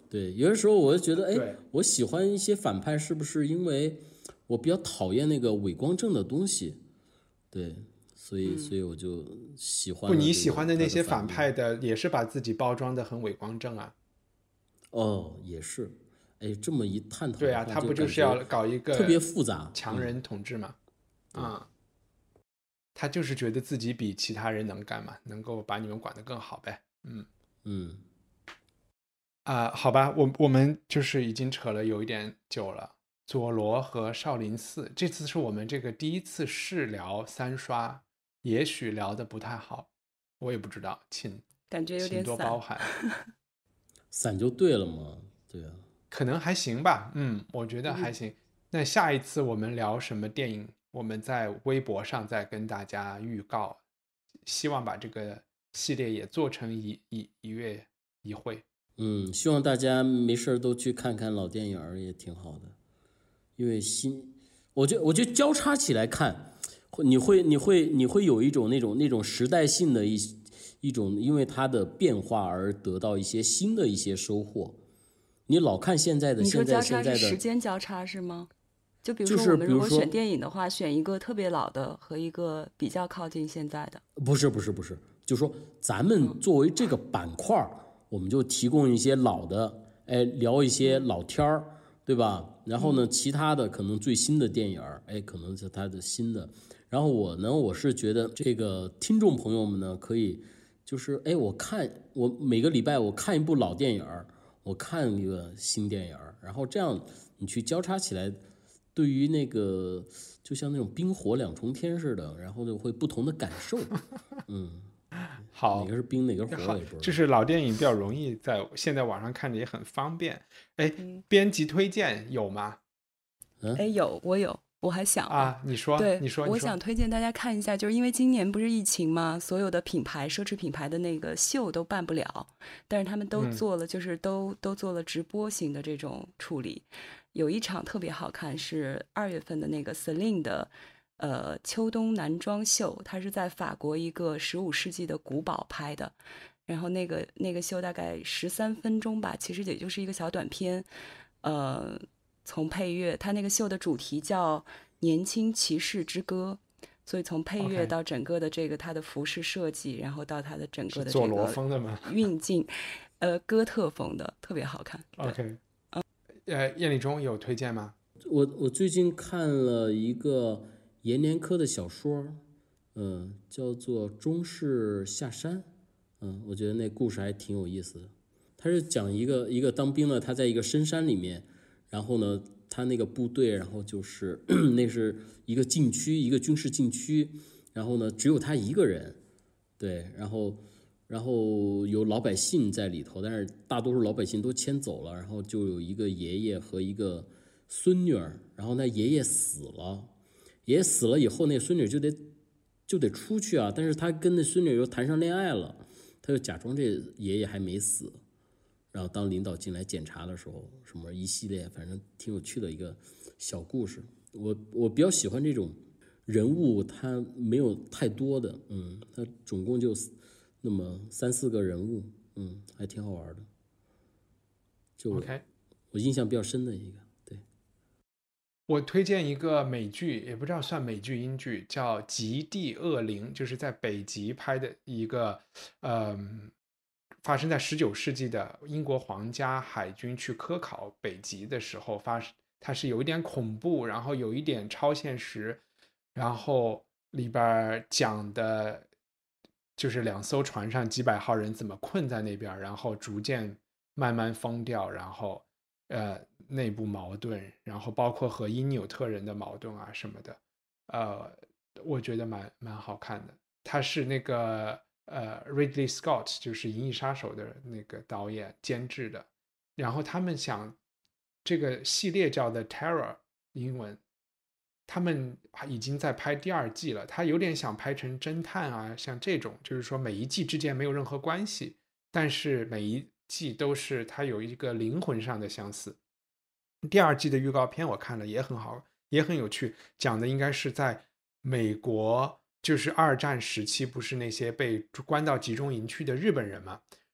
对，有的时候我就觉得， 对哎，我喜欢一些反派，是不是因为我比较讨厌那个伪光正的东西？对，所以我就喜欢不， 了你喜欢的那些他的反面。 反派的也是把自己包装的很伪光正啊。 哦，也是，哎，这么一探讨对啊， 的话， 他不就就感觉是要搞一特别个复杂。 强人统治嘛？ 对， 啊、他就是觉得自己比其他人能干嘛，能够把你们管得更好呗。 嗯， 好吧，我们就是已经扯了有一点久了。佐罗和少林寺，这次是我们这个第一次试聊三刷，也许聊得不太好，我也不知道， 感觉有请点散。 多包涵。 散就对了嘛，对啊。 可能还行吧，我觉得还行。那下一次我们聊什么电影，我们在微博上再跟大家预告，希望把这个系列也做成一月一会。 希望大家没事儿都去看看老电影儿，也挺好的。因为我觉得交叉起来看，你会有一种那种时代性的一种，因为它的变化而得到一些新的一些收获。你老看现在的， 你说交叉现在的， 是时间交叉是吗？就比如就是说我们比如说如果选电影的话，选一个特别老的和一个比较靠近现在的。 不是，就说咱们作为这个板块儿，我们就提供一些老的，哎，聊一些老片儿，对吧？然后呢，其他的可能最新的电影儿，哎，可能是它的新的。然后我是觉得这个听众朋友们呢，可以就是哎，我每个礼拜我看一部老电影儿，我看一个新电影儿，然后这样你去交叉起来，对于那个就像那种冰火两重天似的，然后就会不同的感受。 好， 哪个是冰，哪个是火， 好我也不知道。 就是老电影比较容易在现在网上看着也很方便。哎，编辑推荐有吗？ 哎，我有，我还想啊，你说， 对， 你说， 我想推荐大家看一下，就是因为今年不是疫情嘛，所有的品牌、奢侈品牌的那个秀都办不了，但是他们都做了，就是都做了直播型的这种处理。有一场特别好看，是2月份的那个 Celine 的秋冬男装秀，它是在法国一个15世纪的古堡拍的。然后那个秀大概13分钟吧，其实也就是一个小短片。从配乐，它那个秀的主题叫年轻骑士之歌，所以从配乐到整个的这个它的服饰设计，然后到它的整个的这佐罗个风的吗？ 运镜，哥特风的，特别好看。 OK，叶立中有推荐吗？ 我最近看了一个阎连科的小说，叫做《中式下山》，我觉得那故事还挺有意思的。他是讲一个当兵的，他在一个深山里面，然后呢，他那个部队，然后就是那是一个禁区，一个军事禁区，然后呢，只有他一个人，对，然后有老百姓在里头，但是大多数老百姓都迁走了，然后就有一个爷爷和一个孙女儿，然后那爷爷死了，爷爷死了以后，那孙女就得出去啊，但是他跟那孙女又谈上恋爱了，他就假装这爷爷还没死。然后当领导进来检查的时候，什么一系列，反正挺有趣的一个小故事。我比较喜欢这种人物，他没有太多的，他总共就那么3、4个人物，还挺好玩的。就我印象比较深的一个，对。 我推荐一个美剧，也不知道算美剧英剧，叫《极地恶灵》，就是在北极拍的一个，发生在19世纪的英国皇家海军去科考北极的时候它是有一点恐怖，然后有一点超现实，然后里边讲的就是2艘船上几百号人怎么困在那边，然后逐渐慢慢疯掉，然后内部矛盾，然后包括和因纽特人的矛盾啊什么的，我觉得蛮好看的。他是那个Ridley Scott， 就是《银翼杀手》的那个导演监制的，然后他们想这个系列叫 The Terror 英文，他们已经在拍第2季了，他有点想拍成侦探啊，像这种就是说每一季之间没有任何关系，但是每一季都是它有一个灵魂上的相似。第2季的预告片我看了，也很好，也很有趣，讲的应该是在美国，就是2战时期，不是那些被关到集中营区的日本人嘛，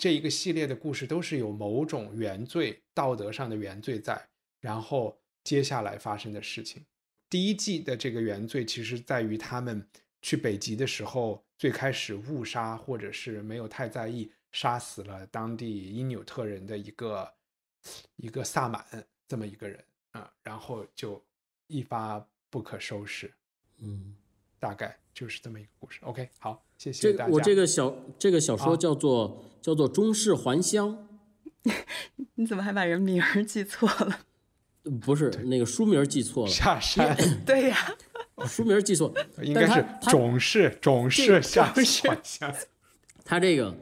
这一个系列的故事都是有某种原罪，道德上的原罪在，然后接下来发生的事情。第一季的这个原罪其实在于他们去北极的时候，最开始误杀或者是没有太在意，杀死了当地因纽特人的一个萨满这么一个人啊，然后就一发不可收拾。大概就是这么一个故事。OK， 好，谢谢大家。 我这个小说叫做中式还乡。 你怎么还把人名儿记错了？ 不是，那个书名记错了。 下山。 对呀， 书名记错， 应该是种氏下乡。 他这个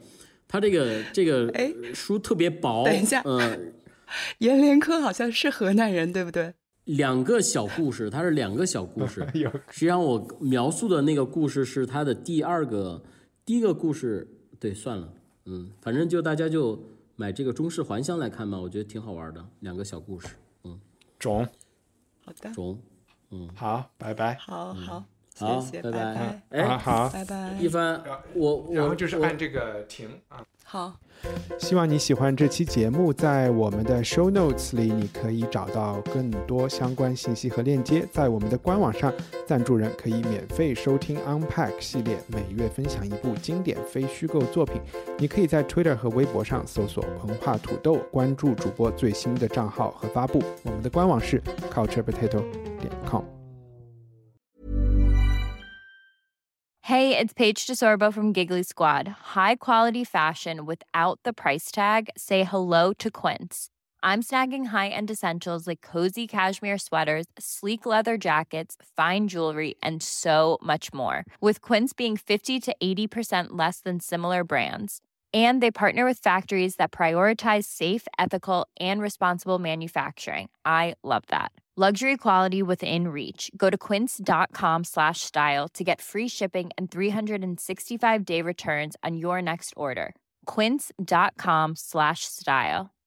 书特别薄。 等一下，阎连科好像是河南人，对不对 ？2个小故事，它是2个小故事。实际上我描述的那个故事是他的第一个故事。对，算了，反正就大家就买这个中式还乡来看吧，我觉得挺好玩的，2个小故事。 种， 好的， 种，好，拜拜。 好， 好， 谢谢， 拜拜。 哎，好， 拜拜。 一帆， 然后就是按这个停啊。 好， 希望你喜欢这期节目，在我们的 show notes 里，你可以找到更多相关信息和链接。在我们的官网上，赞助人可以免费收听 Unpack 系列，每月分享一部经典非虚构作品。你可以在 Twitter 和微博上搜索文化土豆，关注主播最新的账号和发布。我们的官网是 culturepotato.com。 Hey, it's Paige DeSorbo from Giggly Squad. High quality fashion without the price tag. Say hello to Quince. I'm snagging high-end essentials like cozy cashmere sweaters, sleek leather jackets, fine jewelry, and so much more. With Quince being 50 to 80% less than similar brands. And they partner with factories that prioritize safe, ethical, and responsible manufacturing. I love that. Luxury quality within reach. Go to quince.com/style to get free shipping and 365-day returns on your next order. Quince.com/style.